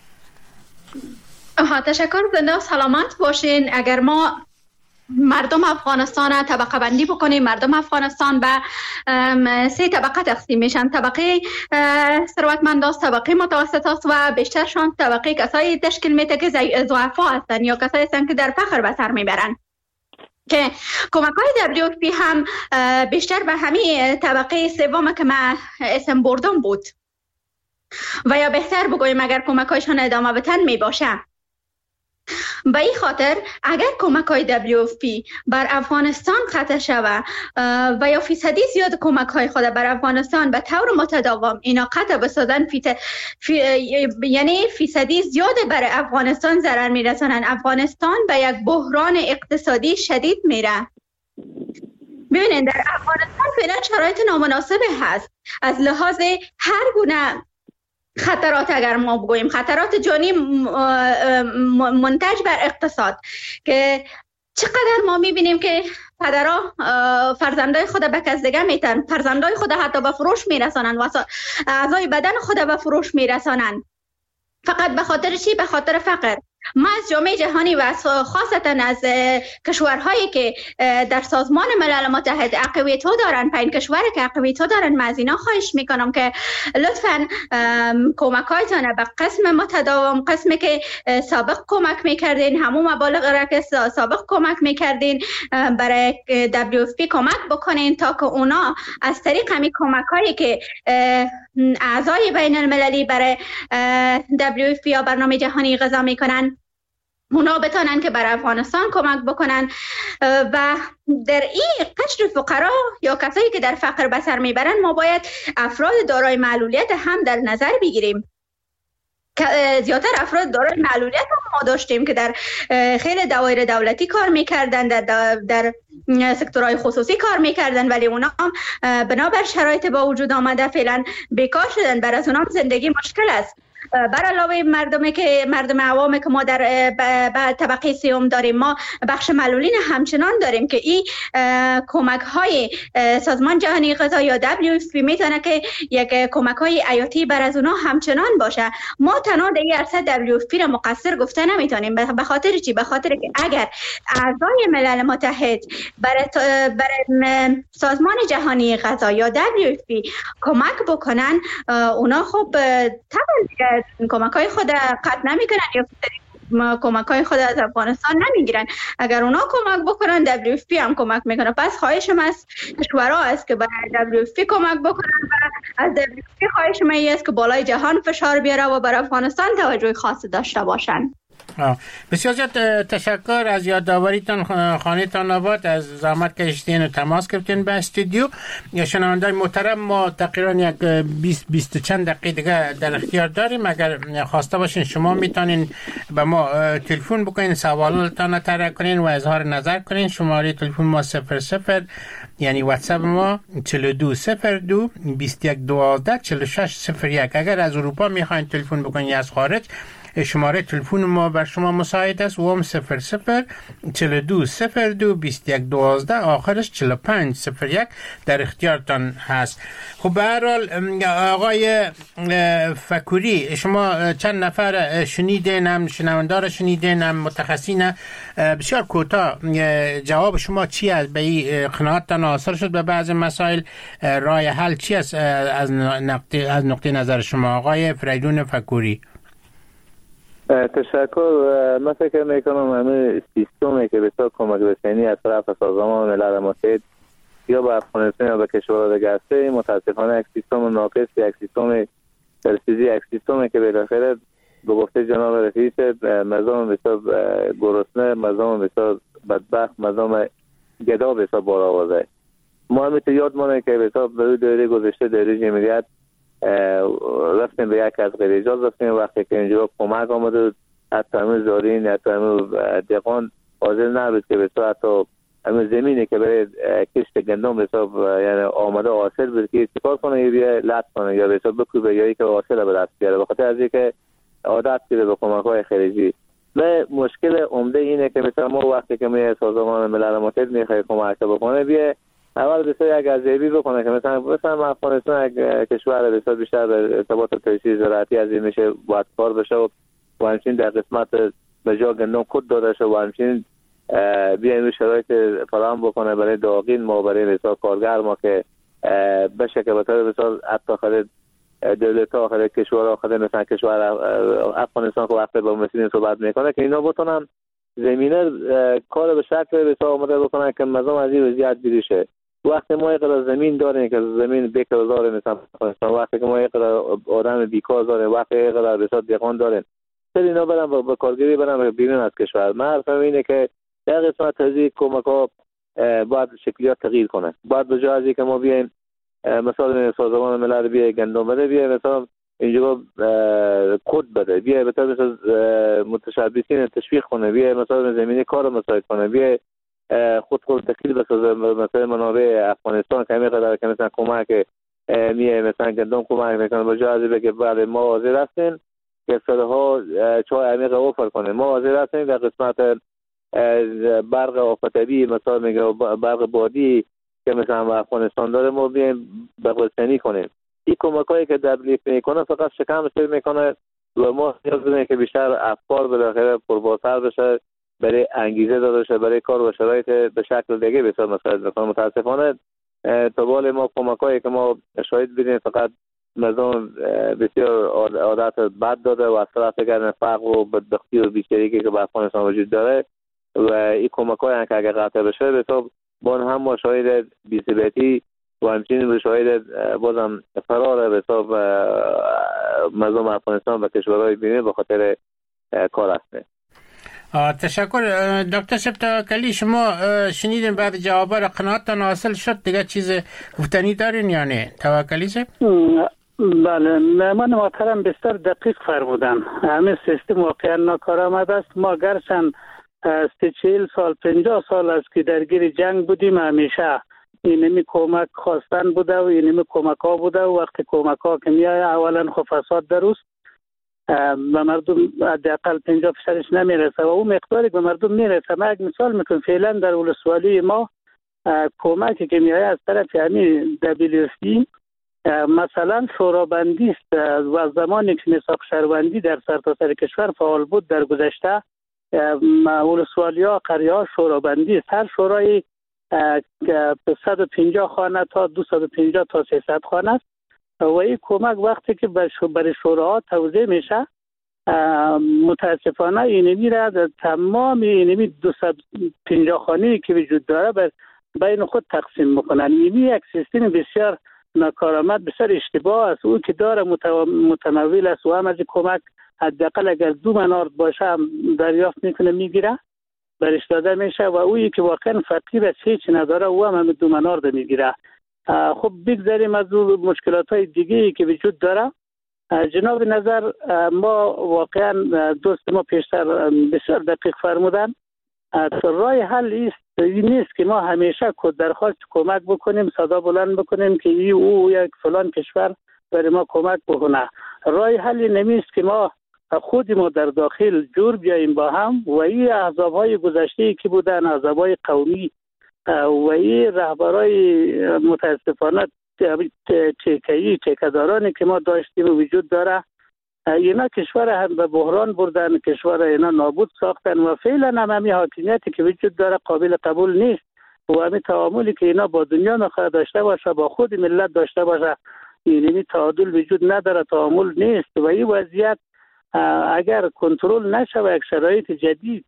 آها، تشکر. زنده و سلامت باشین. اگر ما مردم افغانستان طبقه بندی بکنیم، مردم افغانستان به سه طبقه تقسیم میشن. طبقه ثروتمند است، طبقه متوسط است و بیشترشان طبقه کسایی تشکیل میده که ضعفا هستند یا کسایی هستند که در فقر به سر میبرند. که کمک های دبلیو اف پی هم بیشتر به همین طبقه سوم که من اسم بردم بود و یا بهتر بگویم اگر کمک هایشان ادامه بتن می باشه. به این خاطر اگر کمک های دبلیو اف پی بر افغانستان قطع شود و یا فیصدی زیاد کمک های خود بر افغانستان به طور متداوم اینا قطع بسازن، فی... فی... یعنی فیصدی زیاد بر افغانستان ضرر میرسانن. افغانستان به یک بحران اقتصادی شدید میره. ببینید در افغانستان فعلا شرایط نامناسب هست از لحاظ هر گونه خطرات. اگر ما بگوییم خطرات جانی منتج بر اقتصاد که چقدر ما میبینیم که پدرها فرزندای خود به کس دیگه میتن، فرزندای خود حتی به فروش میرسانن و اعضای بدن خود به فروش میرسانن، فقط به خاطر چی؟ به خاطر فقر. ما از جامعه جهانی و خاصتا از کشورهایی که در سازمان ملل متحد اقلیت‌ها دارن، پنج کشور که اقلیت‌ها دارن، ما از اینا خواهش میکنم که لطفاً کمک‌هایتان به قسم متداوم، قسمی که سابق کمک میکردین، همون مبالغ را که سابق کمک میکردین برای دبلیو اف پی کمک بکنین تا که اونا از طریق همین کمک‌هایی که اعضای بین المللی برای دبلیو اف پی یا برنامه جهانی غذا میکنن، اونا بتونن که برای افغانستان کمک بکنن و در این قشر فقرا یا کسایی که در فقر به سر میبرن ما باید افراد دارای معلولیت هم در نظر بگیریم. زیادتر افراد دارای معلولیت هم ما داشتیم که در خیلی دوایر دولتی کار میکردن، در در سکتورهای خصوصی کار میکردن، ولی اونا بنابر شرایط با وجود آمده فعلا بیکار شدن، بر از اونا زندگی مشکل است. بر علاوه مردمی که مردم عوامی که ما در طبقه سیوم داریم، ما بخش معلولین همچنان داریم که این کمک های سازمان جهانی غذا یا دبلیو اف پی میتونه که یک کمک های حیاتی بر از اونها همچنان باشه. ما تنها در این عرصه دبلیو اف پی را مقصر گفته نمیتونیم. به خاطر چی؟ به خاطر که اگر اعضای ملل متحد برای برای سازمان جهانی غذا یا دبلیو اف پی کمک بکنن، اونا خب طبعا کمک های خود قطع نمی کنن یا کمک های خود از افغانستان نمیگیرن. اگر اونا کمک بکنن دبلیو اف پی هم کمک میکنه. پس خواهشم از کشورها است که برای دبلیو اف پی کمک بکنن و از دبلیو اف پی خواهشم است که بالای جهان فشار بیاره و برای افغانستان توجه خاص داشته باشن. بسیار زیاد تشکر از یادآوریتان. خانه تان آباد، از زحمت کشیدین و تماس گرفتین به استودیو. یا شنوندگان محترم، ما تقریبا یک بیست بیست چند دقیقه دیگه در اختیار داریم. اگر خواسته باشین شما میتونین به ما تلفن بکنین، سوالاتتان رو طرح کنین و اظهار نظر کنین. شماره تلفن ما صفر صفر یعنی واتساپ ما چهل و دو صفر دو بیست و یک دوازده چهل و شش صفر یک. اگر از اروپا میخواین تلفن بکنین یا از خارج، شماره تلفن ما بر شما مساعد است و هم صفر صفر چهل و دو صفر دو بیست و یک دوازده آخرش چهل و پنج صفر یک در اختیارتان هست. خب به هر حال آقای فکوری، شما چند نفر شنیدین، هم شنوندار شنیدین، هم متخصصین. بسیار کوتاه جواب شما چی است؟ به این قناعتتان حاصل شد به بعض مسائل؟ راه حل چی است از نقطه از نقطه نظر شما آقای فریدون فکوری؟ تشکر. من فکر میکنم همه سیستمی که بسیار کمک رسانی از طرف سازمان ملل متحد یا به افغانستان یا به کشورها دیگه است، متاسفانه یک سیستم ناقص، یک سیستم ترسیزی، یک سیستمی که بالاخره به گفته جناب رئیس مردم بسیار گرسنه، مردم بسیار بدبخت، مردم گدا بسیار بار آورده. ما همیشه یاد مانه که بسیار به دوره گذشته دوره جمهوریت رفتیم به یک از غیر اجاز رفتیم. وقتی که اینجا کمک آمده حتی همه زارین، حتی همه دقان حاضر نبود که بسیار حتی همه زمینی که برای کشت گندم بسیار یعنی آمده حاصل بود که چیکار کنه، یا بیا لط کنه یا بسیار بکوبه یا که حاصل به دست بیاره. بخاطر از اینکه عادت کرده به کمک های خارجی. نه، مشکل عمده اینه که مثلا ما وقتی که می سازمان ملل متحد میخواد کمک بکنه، بیا اول بسیار یک ارزیابی بکنه که مثلا مثلا افغانستان یک کشور بسیار بیشتر به ارتباط تجهیزی زراعتی از این میشه باید کار بشه و همچنین در قسمت به جا گندم خود داده شه و همچنین بیایم شرایط فراهم بکنه برای داغین ما، برای بسیار کارگر ما که بشه که بطور بسیار حتی خرید دولت ها خرید کشور ها خرید مثلا کشور افغانستان که وقتی با مسئولین صحبت میکنه که اینا بتونن زمینه کار به شکل بسیار آماده بکنن که مردم از این وضعیت بیرون شه. وقتی ما یک زمین داریم که زمین بیکار داریم، مثلا وقتی که ما یک آدم بیکار داریم، وقتی یک بسیار دیگان داریم، سر اینا برن به کارگری برن بیرون از کشور. من حرفم اینه که در قسمت تزیق کمک ها باید شکلیات تغییر کنه. باید به جای از اینکه ما بیایم مثلا سازمان ملل بیای گندم بده، بیای مثلا اینجا کد بده، بیای مثلا متشبثین تشویق کنه، بیای مثلا زمینی کار مساعد کنه، بیای خود خود تکلیف بسازه مثلا منابع افغانستان که میقدر که مثلا کمک میه مثلا گندم کمک میکنه. به جای از اینکه بعد ما حاضر هستیم که صدها چای عمیق اوفر کنه، ما حاضر هستیم در قسمت برق آفتابی مثلا میگه برق بادی که مثلا افغانستان داره ما بیایم بغل‌سنی کنیم. این کمکایی که دبلیو اف پی میکنه فقط شکم سیر میکنه و ما نیاز داریم که بیشتر افکار بالاخره پربارتر بشه، برای انگیزه داده شه، برای کار و شرایط به شکل دیگه بسیار مساعد بکنه. متاسفانه طوال ما کمکایی که ما شاید ببینیم فقط مردم بسیار عادت بد داده و از طرف دیگر فقر و بدبختی و بیچارگی که به افغانستان وجود داره و این کمکایی که اگر قطع بشه به تو با هم ما شاید بی‌ثباتی و همچنین به شاید بازم فرار به حساب مردم افغانستان و کشورهای بیرون به خاطر کار هست. تشکر دکتر سبتاکلی. شما شنیدین بعد جوابا را قناعتتان حاصل شد؟ دیگه چیز گفتنی دارین یا نه توکلی صاحب؟ بله مهمان محترم بسیار دقیق فرمودن. همه سیستم واقعا ناکارآمد است. ما گرچند سی چهل سال پنجاه سال است که درگیر جنگ بودیم، همیشه اینمی کمک خواستن بوده و اینمی کمک ها بوده و وقتی کمک ها که میایه اولا خب فساد دروست و مردم حداقل پنجاه فیصدش نمیرسه و اون مقداری به مردم میرسه. ما یک مثال میکنم، فعلا در ولسوالی ما کمکی که میایه از طرف همین دبلیو اف پی مثلا شورابندی است و زمانی که نصاب شهروندی در سرتاسر کشور فعال بود در گذشته ولسوالی ها قریه ها شورابندی است. هر شورای صد و پنجاه خانه تا دویست و پنجاه تا سیصد خانه است و این کمک وقتی که برای شوراها توزیع میشه متاسفانه اینمی را تمام اینمی دویست و پنجاه خانه‌ای که وجود داره بین خود تقسیم میکنن. اینمی یک سیستم بسیار ناکارآمد، بسیار اشتباه است. او که داره متمول است و هم از کمک حداقل اگر دو منارد باشه هم دریافت میکنه میگیره برش داده میشه و اویی که واقعا فقیر است هیچ نداره او هم, هم دو منارد میگیره. خب بگذاریم از اون مشکلات های دیگه که وجود داره. جناب نظر ما واقعا دوست ما پیشتر بسیار دقیق فرمودن. رای حل است نیست که ما همیشه درخواست کمک بکنیم، صدا بلند بکنیم که ای او یک فلان کشور برای ما کمک بکنه. رای حل نمیست که ما خود ما در داخل جور بیاییم با هم و این احزاب های گذشته که بودن، احزاب های قومی و این رهبرای متاسفانه تیکه‌ای تیکه‌دارانی که ما داشتیم و وجود داره، اینا کشور هم به بحران بردن، کشور اینا نابود ساختن و فعلا هم همین حاکمیتی که وجود داره قابل قبول نیست و همین تعاملی که اینا با دنیا میخواد داشته باشه با خود ملت داشته باشه اینمی تعادل وجود نداره، تعامل نیست و این وضعیت اگر کنترل نشه و یک شرایط جدید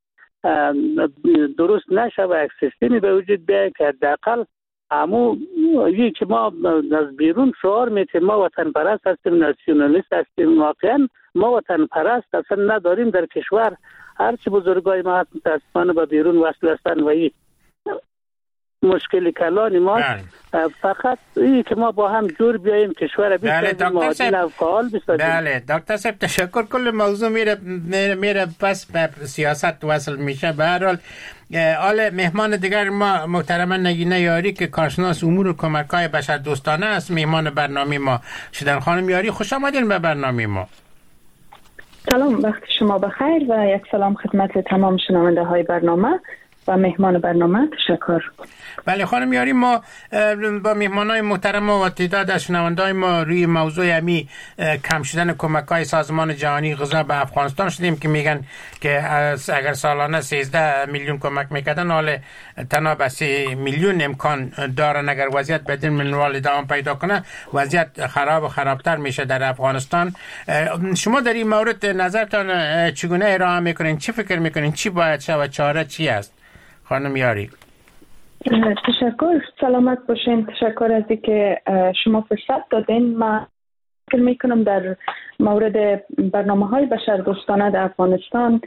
درست نشه و یک سیستمی به وجود بیاید که حداقل همو یکی که ما از بیرون شعار میتیم ما وطن پرست هستیم، ناسیونالیست هستیم، واقعا ما وطن پرست اصلا نداریم در کشور. هرچی بزرگای ما متاسفانه به بیرون وصل هستن و این مشکل کلانی ما فقط این که ما با هم جور بیاییم کشور بیشتر معادل و فعال بسازیم. بله دکتر صاحب تشکر. کل موضوع میره میره, میره پس به سیاست وصل میشه. به هر حال آل مهمان دیگر ما محترم نگینه یاری که کارشناس امور کمک‌های بشردوستانه است مهمان برنامه ما شدن. خانم یاری خوش آمدین به برنامه ما. سلام، وقت شما بخیر و یک سلام خدمت تمام شنونده های برنامه و مهمان برنامه. تشکر. بله خانم یاری، ما با مهمانای محترم و تعداد از شنونده‌های ما روی موضوع امی کم شدن کمک‌های سازمان جهانی غذا به افغانستان شدیم که میگن که اگر سالانه سیزده میلیون کمک میکردن حال تنها به سه میلیون امکان دارن. اگر وضعیت بدین منوال ادامه پیدا کنه وضعیت خراب و خرابتر میشه در افغانستان. شما در این مورد نظرتان چگونه ارائه میکنین؟ چی فکر میکنین؟ چی باید شود؟ چاره چی است؟ خانم یاری. تشکر، سلامت باشین. تشکر از اینکه شما فرصت دادین. من فکر میکنم در مورد برنامه های بشردوستانه در افغانستان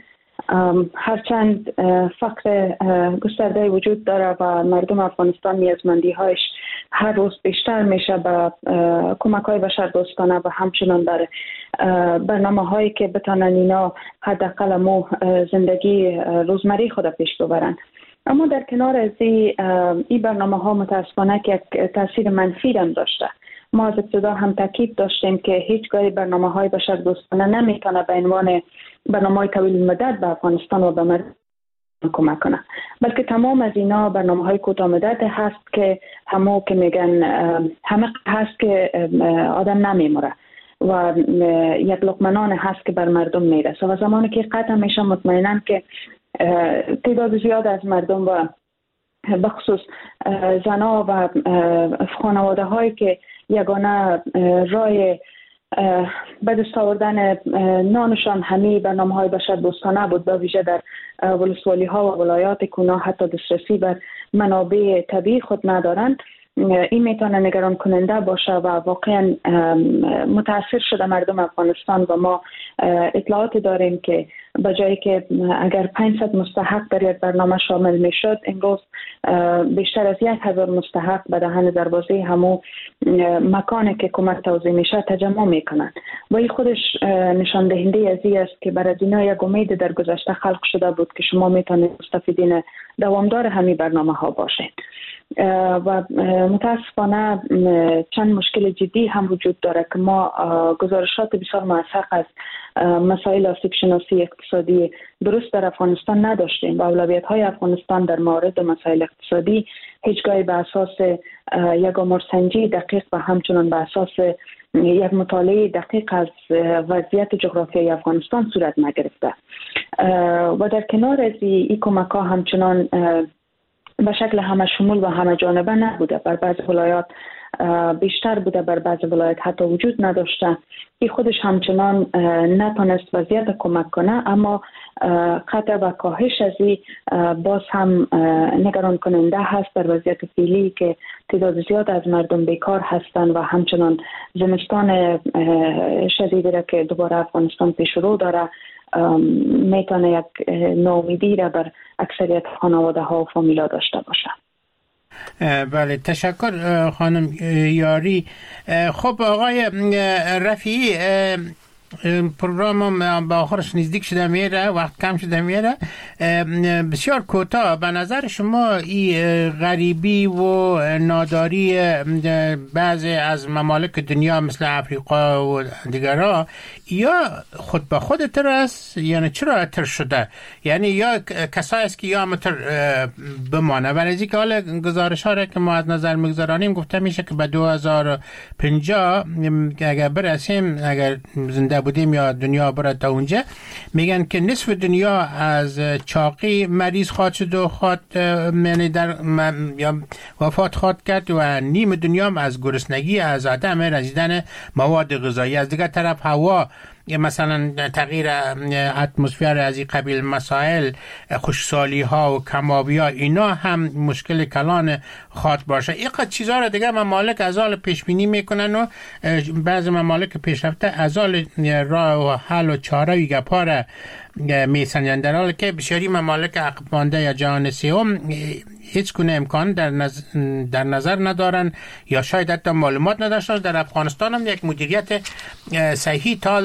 هرچند فقر گسترده وجود داره و مردم افغانستان نیازمندی هایش هر روز بیشتر میشه به کمک های بشردوستانه و همچنان در برنامه هایی که بتانن اینا حداقل مو زندگی روزمره خود پیش ببرن. اما در کنار از این برنامه ها متاسفانه که یک تاثیر منفی هم داشته. ما از ابتدا هم تاکید داشتیم که هیچگاه برنامه های بشردوستانه نمیتونه به عنوان برنامه های طویل مدت به افغانستان و به مردم کمک کنه، بلکه تمام از اینا برنامه‌های کوتاه مدت هست که همو که میگن همه هست که آدم نمیموره و یک لقمه نان هست که بر مردم میرسه و زمانی که قطع میشه مطمئنم که تعداد زیاد از مردم و بخصوص زنها و خانواده هایی که یگانه رای به دست آوردن نانشان همه برنامه های بشر دوستانه بود، به ویژه در ولسوالی ها و ولایات کونا حتی دسترسی به منابع طبیعی خود ندارند، این میتونه نگران کننده باشه و واقعا متاثر شده مردم افغانستان و ما اطلاعاتی داریم که بجایی که اگر پانصد مستحق در یک برنامه شامل میشد، امروز بیشتر از یک هزار مستحق به دهن دروازه همو مکانی که کمک توزیع میشه تجمع میکنن و این خودش نشان دهنده از این است که برای اینا یک امید در گذشته خلق شده بود که شما میتونید مستفیدین دوامدار همین برنامه ها باشید و متاسفانه چند مشکل جدی هم وجود داره که ما گزارشات بسیار موثق از مسائل آسیب شناسی اقتصادی درست در افغانستان نداشتیم و اولویت های افغانستان در مورد مسائل اقتصادی هیچگاهی به اساس یک آمارسنجی دقیق و همچنان به اساس یک مطالعه دقیق از وضعیت جغرافیایی افغانستان صورت نگرفته و در کنار از این کمک ها همچنان به شکل همه شمول و همه جانبه نبوده، بر بعض ولایات بیشتر بوده، بر بعض ولایات حتی وجود نداشته. این خودش همچنان نتونست وضعیت کمک کنه، اما قطع و کاهش از این باز هم نگران کننده هست در وضعیت فعلی که تعداد زیاد از مردم بیکار هستند و همچنان زمستان شدیدی را که دوباره افغانستان پیش رو داره میتونه یک ناامیدی را بر اکثریت خانواده ها و فامیلا داشته باشه. بله، تشکر خانم یاری. خب آقای رفیعی، پروگرام به آخرش نزدیک شده میره، وقت کم شده میره، بسیار کوتاه به نظر شما این غریبی و ناداری بعضی از ممالک دنیا مثل افریقا و دیگرها یا خود به خود تر است، یعنی چرا اتر شده؟ یعنی یا کسایی است که یا متر بمانه؟ برای از اینکه حالا گزارش ها را که ما از نظر میگذارانیم گفته میشه که به دو هزار و پنجاه اگر برسیم، اگر زنده بودیم یا دنیا بره تا اونجا، میگن که نصف دنیا از چاقی مریض خواهد شد و خواهد یعنی در یا وفات خواهد کرد و نیم دنیا از گرسنگی، از عدم رسیدن مواد غذایی. از دیگر طرف هوا مثلا تغییر اتمسفر از این قبیل مسائل، خشکسالی ها و کمابی ها، اینا هم مشکل کلان خواهد باشه. این قد چیزها را دیگه ممالک از حال پیش بینی میکنن و بعض ممالک پیشرفته از حال راه و حل و چاره و گپا را میسنجن، در حالی که بسیاری ممالک عقب مانده یا جهان سوم هیچ گونه امکان در نظر, در نظر ندارن یا شاید حتی معلومات نداشتن. در افغانستان هم یک مدیریت صحیحی تا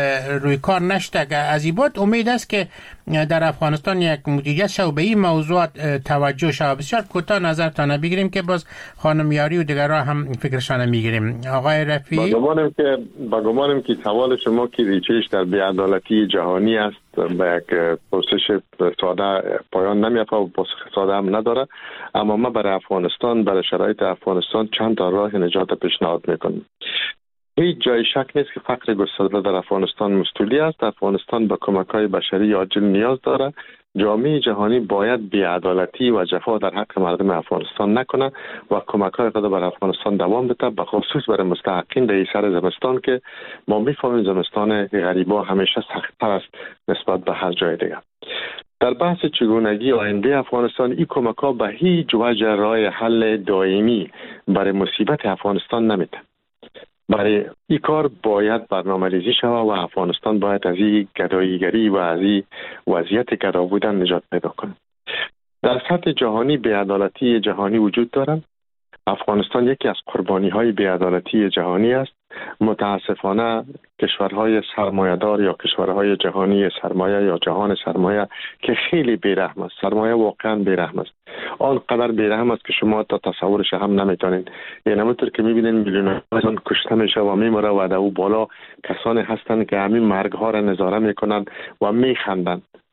روی کار نشده. از این بعد امید است که در افغانستان یک مدیریت شو به این موضوعات توجه شود. بسیار کوتاه نظرتان بگیریم که باز خانم یاری و دیگرها هم فکرشان میگیریم. آقای رفیعی، با گمانم که با گمانم که سوال شما که ریچش در بی‌عدالتی جهانی است به یک پرسش ساده پایان نمیافته و پاسخ ساده هم نداره، اما ما برای افغانستان، برای شرایط افغانستان چند تا راه نجات پیشنهاد میکنیم. هیچ جای شک نیست که فقر گسترده در افغانستان مستولی است. افغانستان به کمک‌های بشری عاجل نیاز داره. جامعه جهانی باید بی‌عدالتی و جفا در حق مردم افغانستان نکنه و کمک‌های خود بر افغانستان دوام بده، به خصوص برای مستحقین در سر زمستان که ما می‌فهمیم زمستان غریبا همیشه سخت‌تر است نسبت به هر جای دیگه. در بحث چگونگی آینده افغانستان، این کمک‌ها به هیچ وجه راه حل دائمی برای مصیبت افغانستان نمیده. برای این کار باید برنامه ریزی شود و افغانستان باید از این گداییگری و از این وضعیت گدا بودن نجات پیدا کنه. در سطح جهانی بی‌عدالتی جهانی وجود دارد. افغانستان یکی از قربانی های بی‌عدالتی جهانی است. متاسفانه کشورهای سرمایه‌دار یا کشورهای جهانی سرمایه یا جهان سرمایه که خیلی بیرحم است، سرمایه واقعا بیرحم است، آنقدر بیرحم است که شما تا تصورش هم نمیتونید. یعنی همونطور که میبینید میلیون انسان کشته میشه و میمره و در او بالا کسانی هستند که همین مرگ ها را نظاره میکنند و میخندند.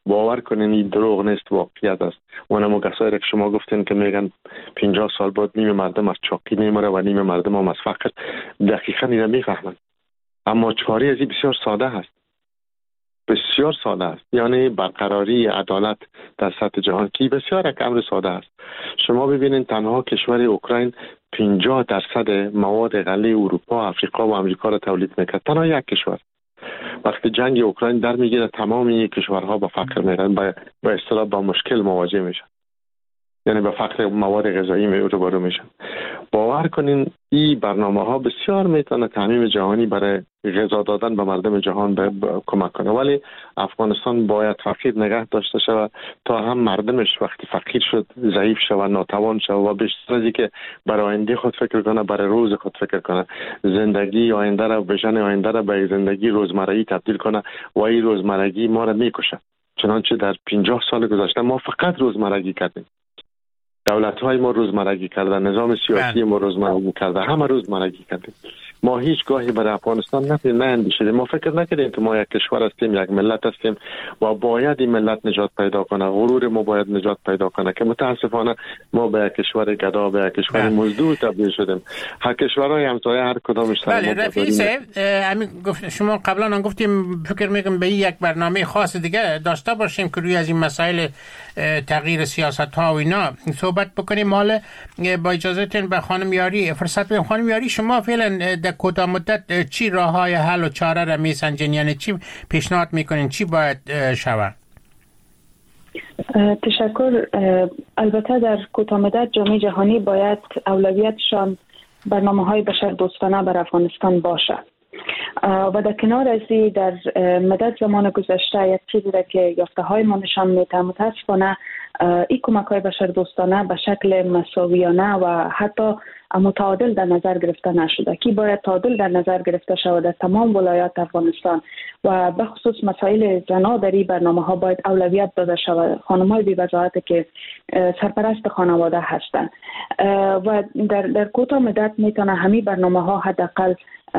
باور کنین این دروغ نیست، واقعیت است. اونم کسایی که شما گفتین که میگن پنجاه سال بعد نیم مردم از چاقی میمره و نیم مردم هم از فقر، دقیقاً اینو میفهمن. اما چاره از این بسیار ساده است، بسیار ساده است. یعنی برقراری عدالت در سطح جهان که بسیار یک امر ساده است. شما ببینید تنها کشور اوکراین پنجاه درصد مواد غله اروپا، افریقا و امریکا را تولید میکرد. تنها یک کشور. وقتی جنگ اوکراین در میگیره تمام این کشورها با فقر میرن، با با اصطلاح با مشکل مواجه میشن، یعنی به فقر مواد غذایی روبرو میشن. باور کنین این برنامه ها بسیار میتونه تعمیم جهانی برای غذا دادن به مردم جهان به کمک کنه، ولی افغانستان باید فقیر نگه داشته شود تا هم مردمش وقتی فقیر شد ضعیف شود، ناتوان شود و بیشتر از اینکه برای آینده خود فکر کنه، برای روز خود فکر کنه، زندگی آینده را، ویژن آینده را به زندگی روزمرگی تبدیل کنه و این روزمرگی ما را میکشه. چنانچه در پنجاه سال گذشته ما فقط روزمرگی کردیم. دولت‌های ما روزمرگی کردن، نظام سیاسی ما روزمرگی کرده، همه روزمرگی کردیم. ما هیچ گاهی برای افغانستان نفیم نه اندیشیدیم. ما فکر نکردیم که ما یک کشور هستیم، یک ملت هستیم و باید این ملت نجات پیدا کنه، غرور ما باید نجات پیدا کنه، که متاسفانه ما به یک کشور گدا، به یک کشور مزدور تبدیل شدیم. هر کشورهای همسایه هر کدامش سر بله رفیع صاحب، همین گفت شما قبلا هم گفتیم فکر میکنم به یک برنامه خاص دیگه داشته باشیم که روی از این مسائل تغییر سیاست ها و اینا صحبت بکنیم. حالا با اجازهتون به خانم یاری فرصت بدیم. خانم یاری، شما فعلا در کوتاه مدت چی راه های حل و چاره را میسنجین؟ یعنی چی پیشنهاد میکنین، چی باید شود؟ تشکر. البته در کوتاه مدت جامعه جهانی باید اولویتشان برنامه های بشر دوستانه بر افغانستان باشه و در کنار از این در مدت زمان گذشته یک چیزی را که یافته های ما نشان میده، متاسفانه این کمک های بشر دوستانه به شکل مساویانه و حتی متعادل در نظر گرفته نشده که باید تعادل در نظر گرفته شود در تمام ولایات افغانستان و به خصوص مسائل زنا در این برنامه ها باید اولویت داده شود. خانم های بی وضاحت که سرپرست خانواده هستند و در, در کوتاه مدت میتونه همین برنامه ها حداقل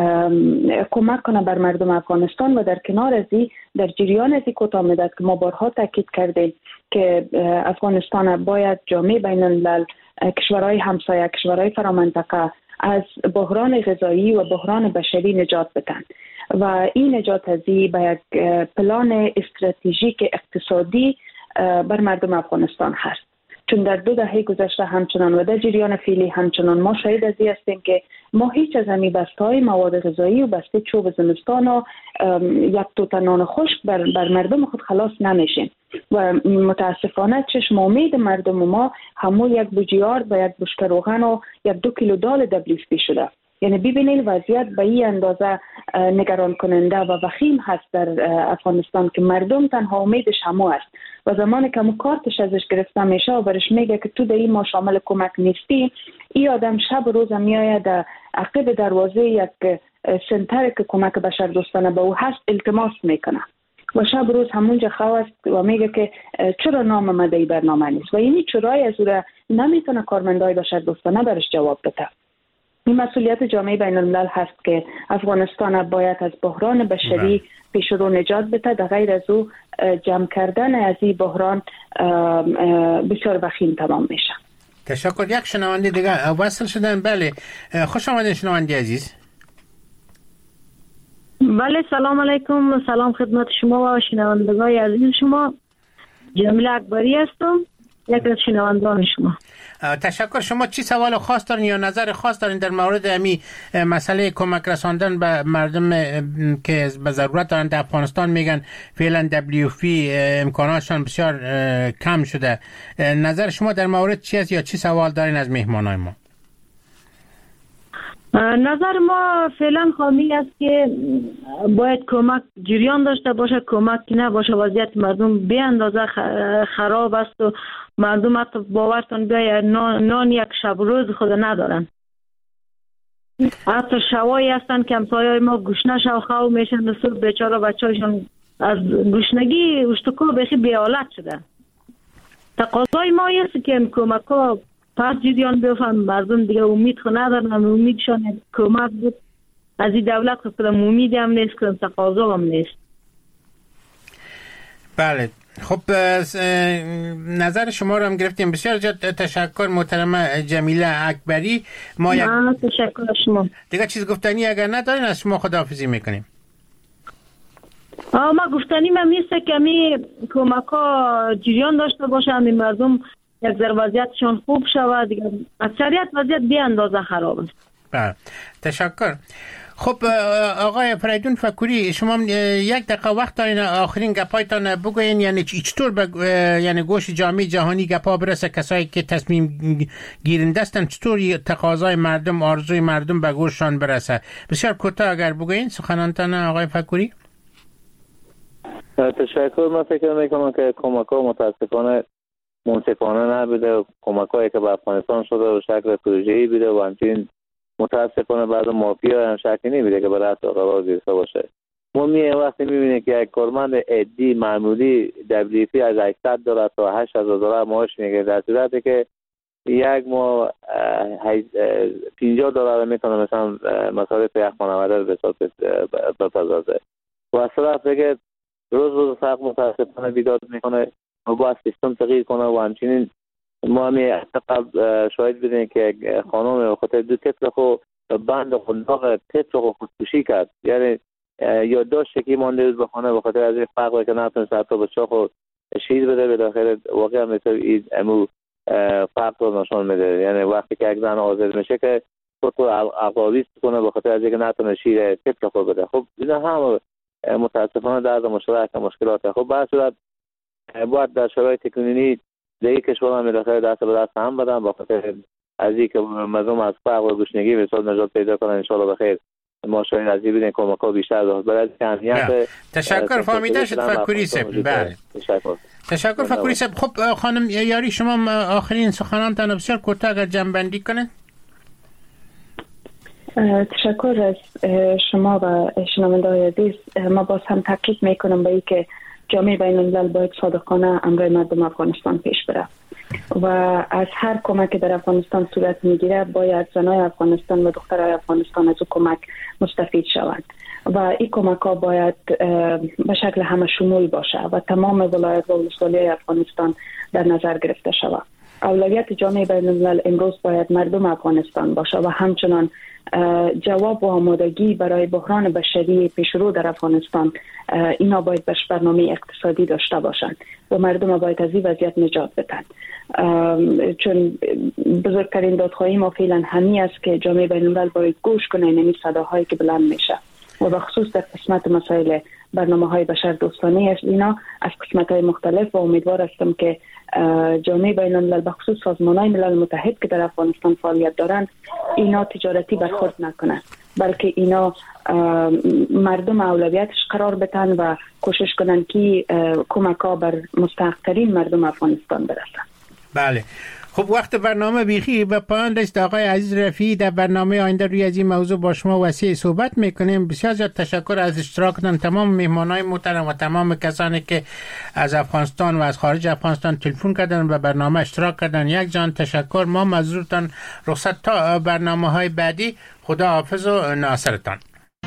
کمک کنه بر مردم افغانستان و در کنار از این در جریان از این کوتاه مدت که ما بارها تاکید کردیم که افغانستان باید جامعه بین الملل، کشورهای همسایه، کشورهای فرامنطقه از بحران غذایی و بحران بشری نجات بدن و این نجات از این به یک پلان استراتژیک اقتصادی بر مردم افغانستان هست. چون در دو دهه گذشته همچنان و در جریان فعلی همچنان ما شاهد از این هستیم که ما هیچ از همی بسته‌های مواد غذایی و بسته چوب زمستان و یک توت نان خشک بر, بر مردم خود خلاص نمیشیم و متاسفانه چشم امید مردم ما همون یک بوجیارد و یک بشکه روغن و یک دو کیلو دال دبلیو اف پی شده. یعنی ببینید وضعیت به این اندازه نگران کننده و وخیم هست در افغانستان که مردم تنها امیدش همو است و زمانی که همون کارتش ازش گرفته میشه و برش میگه که تو در این ما شامل کمک نیستی، این آدم شب روز میآید در عقب دروازه یک سنتر که کمک بشر دوستانه به او هست التماس میکنه و شب روز همونجا خواست و میگه که چرا نام آمده این برنامه نیست و اینی چرای از او را نمیتونه کارمندای بشر دوستانه برش جواب بده. این مسئولیت جامعه بین الملل هست که افغانستان باید از بحران بشری پیش رو نجات بده. در غیر از او جمع کردن از این بحران بسیار وخیم تمام میشه. تشکر. یک شنونده دیگه وصل شدن. بله خوش آمدین شنونده عزیز. بله سلام علیکم. سلام خدمت شما و شنوندگان عزیز شما. جمیله اکبری هستم، یک از شنوندگان شما. تشکر. شما چی سوال خاص دارین یا نظر خاص دارین در مورد امی مسئله کمک رساندن به مردم که به ضرورت دارن در افغانستان؟ میگن فعلا دبلیو اف پی امکاناتشان بسیار کم شده. نظر شما در مورد چی است یا چی سوال دارین از مهمانای ما؟ نظر ما فعلا خامی است که باید کمک جریان داشته باشه، کمک نباشه وضعیت مردم به اندازه خراب است و مردم حتی باورتون بیاید نان, نان یک شب روز خود ندارن. حتی شوایی هستن که همسایه‌های ما گشنه شو خو میشن و صبح بیچاره بچه‌هاشون از گشنگی اشتکو بخی بی‌حالت شده. تقاضای ما است که کمک‌ها پس جریان بیفتن، مردم دیگه امید خود ندارن، امیدشان کمک بود از این دولت خود امیدی هم نیست که تقاضا هم نیست. بله خب نظر شما رو هم گرفتیم. بسیار زیاد تشکر محترم جمیله اکبری. ما یک... تشکر شما. دیگه چیز گفتنی اگر ندارین از شما خداحافظی میکنیم. آه ما گفتنی من میسته که می کمکا جریان داشته باشه، همی مردم یک ذره وضعیتشون خوب شود. دیگه اکثریت وضعیت بی اندازه خراب است. بله تشکر. خب آقای فریدون فکوری، شما یک دقیقه وقت دارین آخرین گپایتان بگوین، یعنی چطور بگ... یعنی گوش جامعه جهانی گپا برسه، کسایی که تصمیم گیرنده هستن چطور تقاضای مردم، آرزوی مردم به گوششان برسه؟ بسیار کوتاه اگر بگوین سخنانتان آقای فکوری. تشکر. من فکر میکنم که کمک ها متاسفانه منصفانه نبوده. کمک هایی که به افغانستان شده به شکل پروژه‌ای بوده و همچنین متاسفانه بعض مافیا هم شکی نمیده که برای تو قرار گرفته باشه. ما می وقتی میبینیم که یک کارمند عادی معمولی دبلیو پی از هشتصد دلار تا هشت هزار دلار معاش میگیره، در صورتی که یک ماه پنجاه دلار میتونه مثلا مصارف یک خانواده رو به حساب بپردازه. و از طرف دیگه روز روز فقط متاسفانه بیداد میکنه و باید سیستم تغییر کنه. و همچنین ما همی قبل شاید بدیم که خانم خاطر دو طفل خو بند و خنداق طفل خو خودکشی کرد، یعنی یا داشت که مانده روز بخانه به خاطر از این فقر که نتونست حتی بچه خو شیر بده. به داخل واقعا مثل این امو فقر رو نشان میده. یعنی وقتی که یک زن آزاد میشه که خود رو عقابیست کنه به خاطر از اینکه نتونه شیر طفل خو بده. خب این هم متاسفانه درد مشترک مشکلاته. خب به هر صورت باید در شرایط کنونی دیگه کشورها هم داخل دست به دست هم بدن با خاطر از اینکه مردم از فقر و گشنگی به صورت نجات پیدا کنن. ان شاء الله بخیر. ما شاید از این بدین کمک‌ها بیشتر داشت برای اهمیت. تشکر فهمیده شد فکوری صاحب. بله تشکر. تشکر فکوری صاحب. خب خانم یاری شما آخرین سخنانتان بسیار کوتاه اگر جمع‌بندی کنید. تشکر از شما و شنونده‌های عزیز. ما باز هم تاکید میکنم به اینکه جامعه بین الملل باید صادقانه امر مردم افغانستان پیش بره و از هر کمک در افغانستان صورت میگیره باید زنای افغانستان و دخترای افغانستان از او کمک مستفید شوند و این کمک ها باید به شکل همه شمول باشه و تمام ولایت و ولسوالی افغانستان در نظر گرفته شود. اولویت جامعه بین الملل امروز باید مردم افغانستان باشه و همچنان جواب و آمادگی برای بحران بشری پیشرو در افغانستان اینا باید بهش برنامه اقتصادی داشته باشند و مردم باید از این وضعیت نجات بدن. چون بزرگترین دادخواهی ما فعلا همین است که جامعه بین الملل باید گوش کنه این صداهایی که بلند میشه و به خصوص در قسمت مسائل برنامه های بشر دوستانه است اینا از قسمت های مختلف و امیدوار هستم که جامعه بین الملل به خصوص سازمان های ملل متحد که در افغانستان فعالیت دارند اینا تجارتی برخورد نکنند بلکه اینا مردم اولویتش قرار بدن و کوشش کنن که کمک ها بر مستحق‌ترین مردم افغانستان برسن. بله خب وقت برنامه بیخی به پایان رسید. آقای عزیز رفیعی در برنامه آینده روی از این موضوع با شما وسیع صحبت میکنیم. بسیار زیاد تشکر از اشتراکتان تمام مهمانای محترم و تمام کسانی که از افغانستان و از خارج افغانستان تلفن کردن و برنامه اشتراک کردن. یک جان تشکر. ما مزورتان رخصت تا برنامه های بعدی. خدا حافظ و ناصرتان.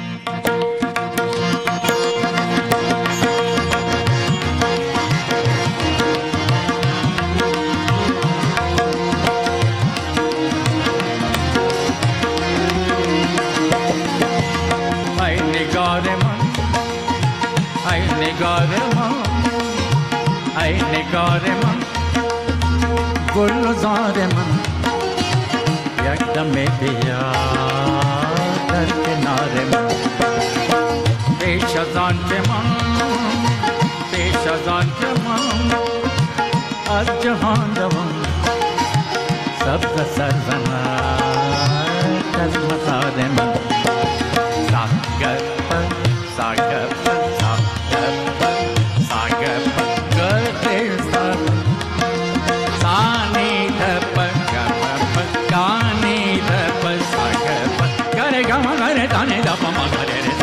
نگار من ای نگار من گلزار من یک دم بیا در کنار من پیش از آن که من پیش از آن که من از جهان روم سبز سرزنک از مزار من ساگر ساگر Gama gare dane da pa ma gare